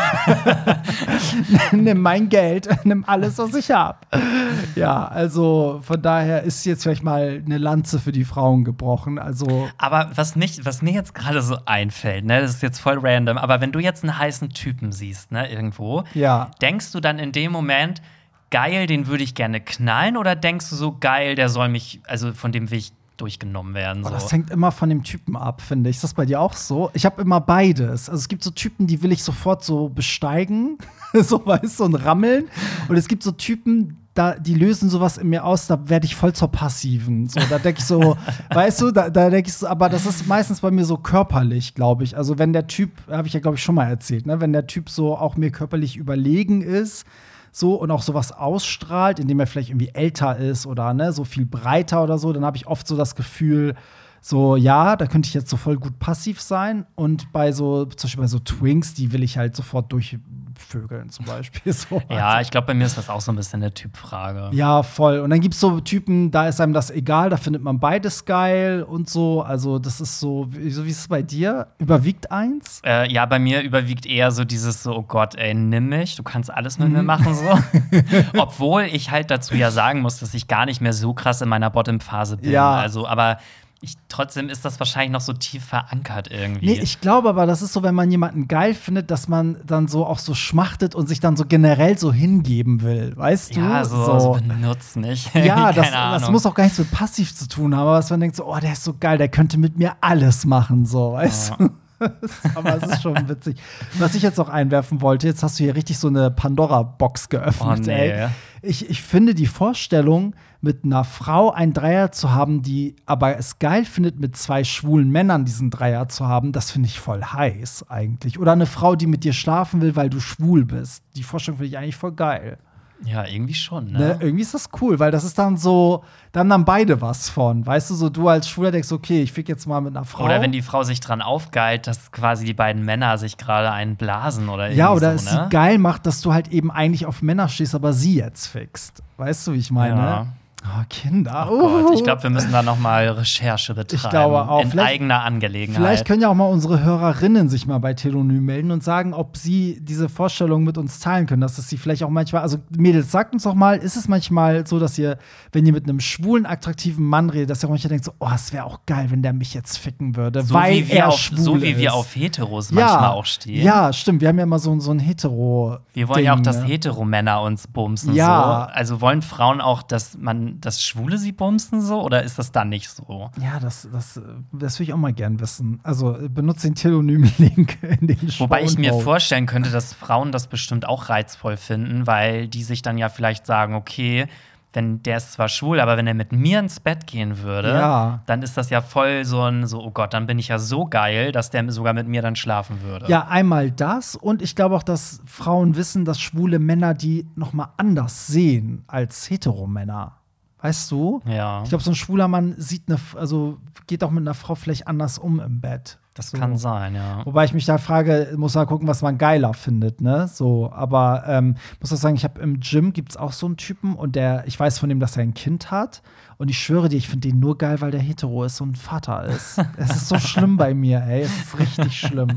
nimm mein Geld, nimm alles, was ich hab. Ja, also von daher ist jetzt vielleicht mal eine Lanze für die Frauen gebrochen. Also Aber was, mich, was mir jetzt gerade so einfällt, ne, das ist jetzt voll random, aber wenn du jetzt einen heißen Typen siehst, ne, irgendwo, ja. denkst du dann in dem Moment, geil, den würde ich gerne knallen, oder denkst du so, geil, der soll mich, also von dem will ich durchgenommen werden? Oh, So. das hängt immer von dem Typen ab, finde ich. Ist das bei dir auch so? Ich habe immer beides. Also es gibt so Typen, die will ich sofort so besteigen, so weißt du, und rammeln. Und es gibt so Typen, da, die lösen sowas in mir aus, da werde ich voll zur Passiven. So, da denke ich so, weißt du, da, da denke ich so, aber das ist meistens bei mir so körperlich, glaube ich. Also wenn der Typ, habe ich ja, glaube ich, schon mal erzählt, ne, wenn der Typ so auch mir körperlich überlegen ist, so und auch sowas ausstrahlt, indem er vielleicht irgendwie älter ist oder ne, so viel breiter oder so, dann habe ich oft so das Gefühl, So, ja, da könnte ich jetzt so voll gut passiv sein. Und bei so, zum Beispiel bei so Twinks, die will ich halt sofort durchvögeln, zum Beispiel. So, Ja, also. ich glaube, bei mir ist das auch so ein bisschen eine Typfrage. Ja, voll. Und dann gibt's so Typen, da ist einem das egal, da findet man beides geil und so. Also, das ist so, so wie ist es bei dir? Überwiegt eins? Äh, ja, bei mir überwiegt eher so dieses so, oh Gott, ey, nimm mich, du kannst alles mit Mhm. mir machen, so. Obwohl ich halt dazu ja sagen muss, dass ich gar nicht mehr so krass in meiner Bottom-Phase bin. Ja. Also, aber ich, trotzdem ist das wahrscheinlich noch so tief verankert irgendwie. Nee, ich glaube aber, das ist so, wenn man jemanden geil findet, dass man dann so auch so schmachtet und sich dann so generell so hingeben will, weißt du? ja, so, so benutzt mich. Ja, das, Keine Ahnung. das muss auch gar nichts mit passiv zu tun haben, aber dass man denkt so, oh, der ist so geil, der könnte mit mir alles machen, so, weißt Ja. du? Aber es ist schon witzig. Was ich jetzt noch einwerfen wollte, jetzt hast du hier richtig so eine Pandora-Box geöffnet, Oh, nee. ey. Ich, ich finde die Vorstellung, mit einer Frau einen Dreier zu haben, die aber es geil findet, mit zwei schwulen Männern diesen Dreier zu haben, das finde ich voll heiß eigentlich. Oder eine Frau, die mit dir schlafen will, weil du schwul bist. Die Vorstellung finde ich eigentlich voll geil. Ja, irgendwie schon, ne? Ne? Irgendwie ist das cool, weil das ist dann so, da haben dann beide was von. Weißt du, so du als Schwuler denkst, okay, ich fick jetzt mal mit einer Frau. Oder wenn die Frau sich dran aufgeilt, dass quasi die beiden Männer sich gerade einen blasen oder irgendwie ja, oder so, es ne? sie geil macht, dass du halt eben eigentlich auf Männer stehst, aber sie jetzt fixt. Weißt du, wie ich meine? Ja. Oh, Kinder. Oh Gott, ich glaube, wir müssen da noch mal Recherche betreiben. Ich glaube auch. In Vielleicht- eigener Angelegenheit. Vielleicht können ja auch mal unsere Hörerinnen sich mal bei Telonym melden und sagen, ob sie diese Vorstellung mit uns teilen können. Dass es sie vielleicht auch manchmal, also Mädels, sagt uns doch mal, ist es manchmal so, dass ihr, wenn ihr mit einem schwulen, attraktiven Mann redet, dass ihr auch manchmal denkt, so, oh, es wäre auch geil, wenn der mich jetzt ficken würde, so weil wie wir er auf, schwul so wie ist. wir auf Heteros ja, manchmal auch stehen. Ja, stimmt. Wir haben ja immer so, so ein Hetero. Wir wollen ja auch, Ding, dass ne? Hetero-Männer uns bumsen. Ja. So. Also wollen Frauen auch, dass man, dass Schwule sie bumsen so? Oder ist das dann nicht so? Ja, das, das, das würde ich auch mal gern wissen. Also benutzt den Telonym-Link in den Wobei ich mir Shownotes. vorstellen könnte, dass Frauen das bestimmt auch reizvoll finden, weil die sich dann ja vielleicht sagen, okay, wenn der ist zwar schwul, aber wenn er mit mir ins Bett gehen würde, Ja. dann ist das ja voll so ein, so, oh Gott, dann bin ich ja so geil, dass der sogar mit mir dann schlafen würde. Ja, einmal das und ich glaube auch, dass Frauen wissen, dass schwule Männer die noch mal anders sehen als Heteromänner. Weißt du? Ja. Ich glaube, so ein schwuler Mann sieht eine, also geht auch mit einer Frau vielleicht anders um im Bett. Das So. kann sein, ja. Wobei ich mich da frage, muss mal gucken, was man geiler findet, ne? So, aber ähm, muss auch sagen, ich habe im Gym gibt's auch so einen Typen und der, ich weiß von dem, dass er ein Kind hat und ich schwöre dir, ich finde den nur geil, weil der hetero ist und Vater ist. Es ist so schlimm bei mir, ey, es ist richtig schlimm.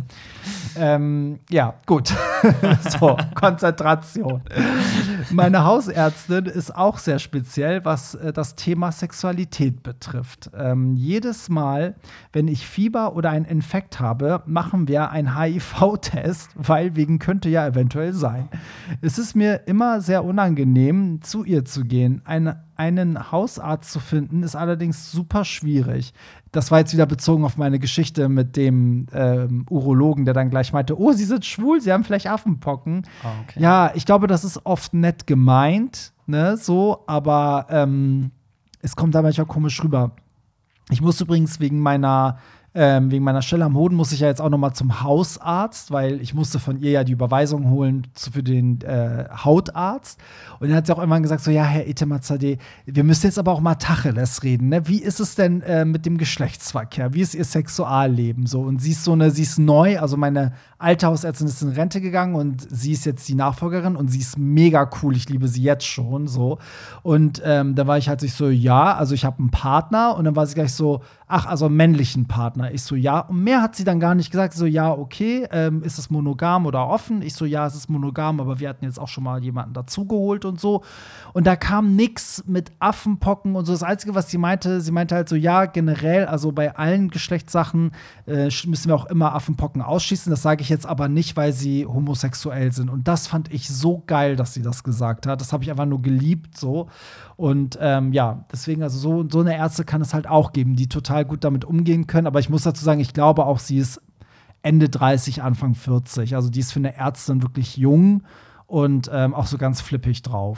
ähm, ja, gut. So, Konzentration. Meine Hausärztin ist auch sehr speziell, was äh, das Thema Sexualität betrifft. Ähm, jedes Mal, wenn ich Fieber oder einen Infekt habe, machen wir einen H I V-Test, weil wegen könnte ja eventuell sein. Es ist mir immer sehr unangenehm, zu ihr zu gehen. Ein, einen Hausarzt zu finden, ist allerdings super schwierig. Das war jetzt wieder bezogen auf meine Geschichte mit dem ähm, Urologen, der dann gleich meinte, oh, Sie sind schwul, Sie haben vielleicht Affenpocken. Ah, okay. Ja, ich glaube, das ist oft nett gemeint, ne, so, aber ähm, es kommt da manchmal komisch rüber. Ich muss übrigens wegen meiner Ähm, wegen meiner Stelle am Hoden muss ich ja jetzt auch noch mal zum Hausarzt, weil ich musste von ihr ja die Überweisung holen zu, für den äh, Hautarzt. Und dann hat sie auch irgendwann gesagt, so, ja, Herr Etemazadeh, wir müssen jetzt aber auch mal Tacheles reden, ne? Wie ist es denn äh, mit dem Geschlechtsverkehr? Wie ist ihr Sexualleben so? Und sie ist so eine, sie ist neu, also meine alte Hausärztin ist in Rente gegangen und sie ist jetzt die Nachfolgerin und sie ist mega cool, ich liebe sie jetzt schon, so. Und ähm, da war ich halt sich so, ja, also ich habe einen Partner und dann war sie gleich so, ach, also einen männlichen Partner. Ich so, ja. Und mehr hat sie dann gar nicht gesagt. So, ja, okay, ähm, ist es monogam oder offen? Ich so, ja, es ist monogam, aber wir hatten jetzt auch schon mal jemanden dazugeholt und so. Und da kam nix mit Affenpocken und so. Das Einzige, was sie meinte, sie meinte halt so, ja, generell, also bei allen Geschlechtssachen äh, müssen wir auch immer Affenpocken ausschließen. Das sage ich jetzt aber nicht, weil sie homosexuell sind. Und das fand ich so geil, dass sie das gesagt hat. Das habe ich einfach nur geliebt so. Und ähm, ja, deswegen, also so, so eine Ärzte kann es halt auch geben, die total gut damit umgehen können. Aber ich muss dazu sagen, ich glaube auch, sie ist Ende dreißig, Anfang vierzig. Also die ist für eine Ärztin wirklich jung und ähm, auch so ganz flippig drauf.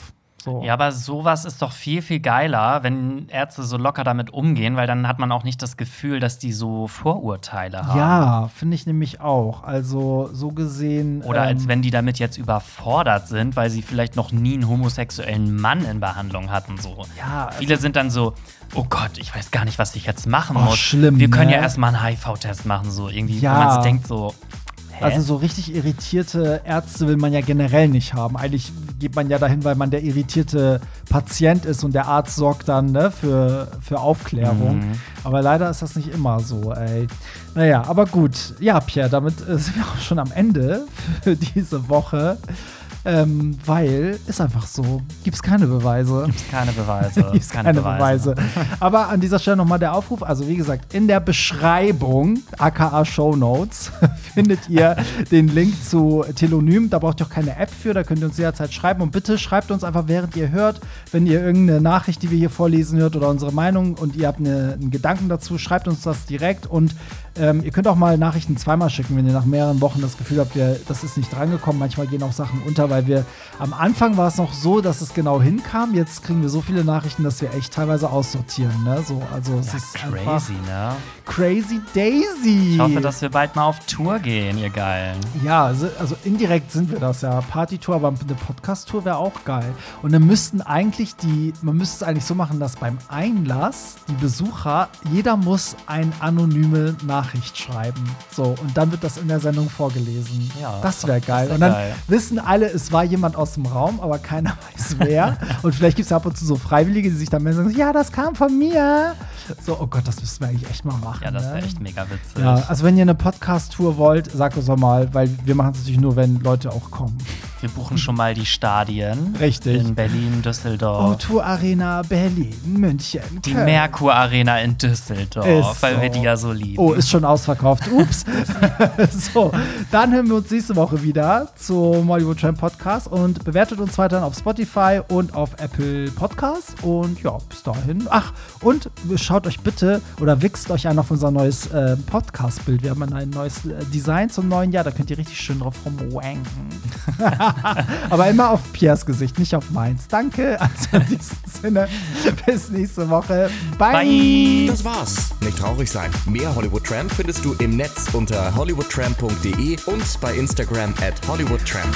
So. Ja, aber sowas ist doch viel, viel geiler, wenn Ärzte so locker damit umgehen, weil dann hat man auch nicht das Gefühl, dass die so Vorurteile haben. Ja, finde ich nämlich auch. Also so gesehen. Oder ähm, als wenn die damit jetzt überfordert sind, weil sie vielleicht noch nie einen homosexuellen Mann in Behandlung hatten. So. Ja, also Viele sind dann so, oh Gott, ich weiß gar nicht, was ich jetzt machen Oh, muss. schlimm, Wir können ne? ja erstmal einen H I V-Test machen, so irgendwie, Ja. wo man sich denkt so, hä? Also so richtig irritierte Ärzte will man ja generell nicht haben. Eigentlich geht man ja dahin, weil man der irritierte Patient ist und der Arzt sorgt dann ne, für, für Aufklärung. Mhm. Aber leider ist das nicht immer so, ey. Naja, aber gut. Ja, Pierre, damit äh, sind wir auch schon am Ende für diese Woche. Ähm, weil, ist einfach so, gibt's keine Beweise. Gibt's keine Beweise. Gibt's keine, Beweise. Aber an dieser Stelle nochmal der Aufruf, also wie gesagt, in der Beschreibung, aka Shownotes, findet ihr den Link zu Telonym. Da braucht ihr auch keine App für, da könnt ihr uns jederzeit schreiben. Und bitte schreibt uns einfach, während ihr hört, wenn ihr irgendeine Nachricht, die wir hier vorlesen hört oder unsere Meinung und ihr habt eine, einen Gedanken dazu, schreibt uns das direkt. Und ähm, ihr könnt auch mal Nachrichten zweimal schicken, wenn ihr nach mehreren Wochen das Gefühl habt, wir, das ist nicht drangekommen. Manchmal gehen auch Sachen unter, weil wir am Anfang war es noch so, dass es genau hinkam. Jetzt kriegen wir so viele Nachrichten, dass wir echt teilweise aussortieren. Ne? So, also es Ja, ist crazy, einfach ne? Crazy Daisy. Ich hoffe, dass wir bald mal auf Tour gehen, ihr Geilen. Ja, also also indirekt sind wir das ja. Partytour, aber eine Podcast-Tour wäre auch geil. Und dann müssten eigentlich die, man müsste es eigentlich so machen, dass beim Einlass die Besucher, jeder muss eine anonyme Nachricht schreiben. So, und dann wird das in der Sendung vorgelesen. Ja, das wäre das geil. wär Und dann geil. wissen alle, es war jemand aus dem Raum, aber keiner weiß wer. Und vielleicht gibt es ja ab und zu so Freiwillige, die sich dann melden und sagen, ja, das kam von mir. So, oh Gott, das müssten wir eigentlich echt mal machen. Ja, das wäre ne? echt mega witzig. Ja, also wenn ihr eine Podcast-Tour wollt, sagt uns doch mal, weil wir machen es natürlich nur, wenn Leute auch kommen. Wir buchen schon mal die Stadien. Richtig. In Berlin, Düsseldorf. O zwei Arena, Berlin, München, Die Köln. Merkur Arena in Düsseldorf, Ist weil so. wir die ja so lieben. Oh, ist schon ausverkauft. Ups. So, dann hören wir uns nächste Woche wieder zum Hollywood Tramp Podcast und bewertet uns weiterhin auf Spotify und auf Apple Podcasts. Und ja, bis dahin. Ach, und schaut euch bitte oder wichst euch ein auf unser neues äh, Podcast-Bild. Wir haben ein neues äh, Design zum neuen Jahr. Da könnt ihr richtig schön drauf rumwanken. Aber immer auf Piers Gesicht, nicht auf meins. Danke. Also in diesem Sinne, bis nächste Woche. Bye. Bye. Das war's. Nicht traurig sein. Mehr Hollywood Tramp findest du im Netz unter hollywood tramp punkt de und bei Instagram at hollywoodtramp.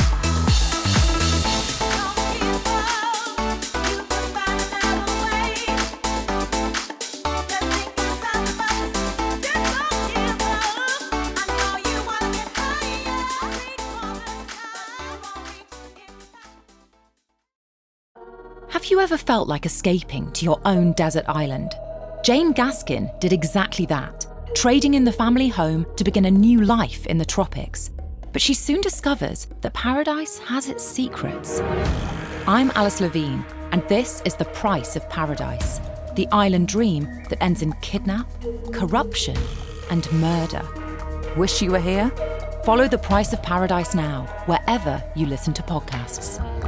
Have you ever felt like escaping to your own desert island? Jane Gaskin did exactly that, trading in the family home to begin a new life in the tropics. But she soon discovers that paradise has its secrets. I'm Alice Levine, and this is The Price of Paradise, the island dream that ends in kidnap, corruption, and murder. Wish you were here? Follow The Price of Paradise now, wherever you listen to podcasts.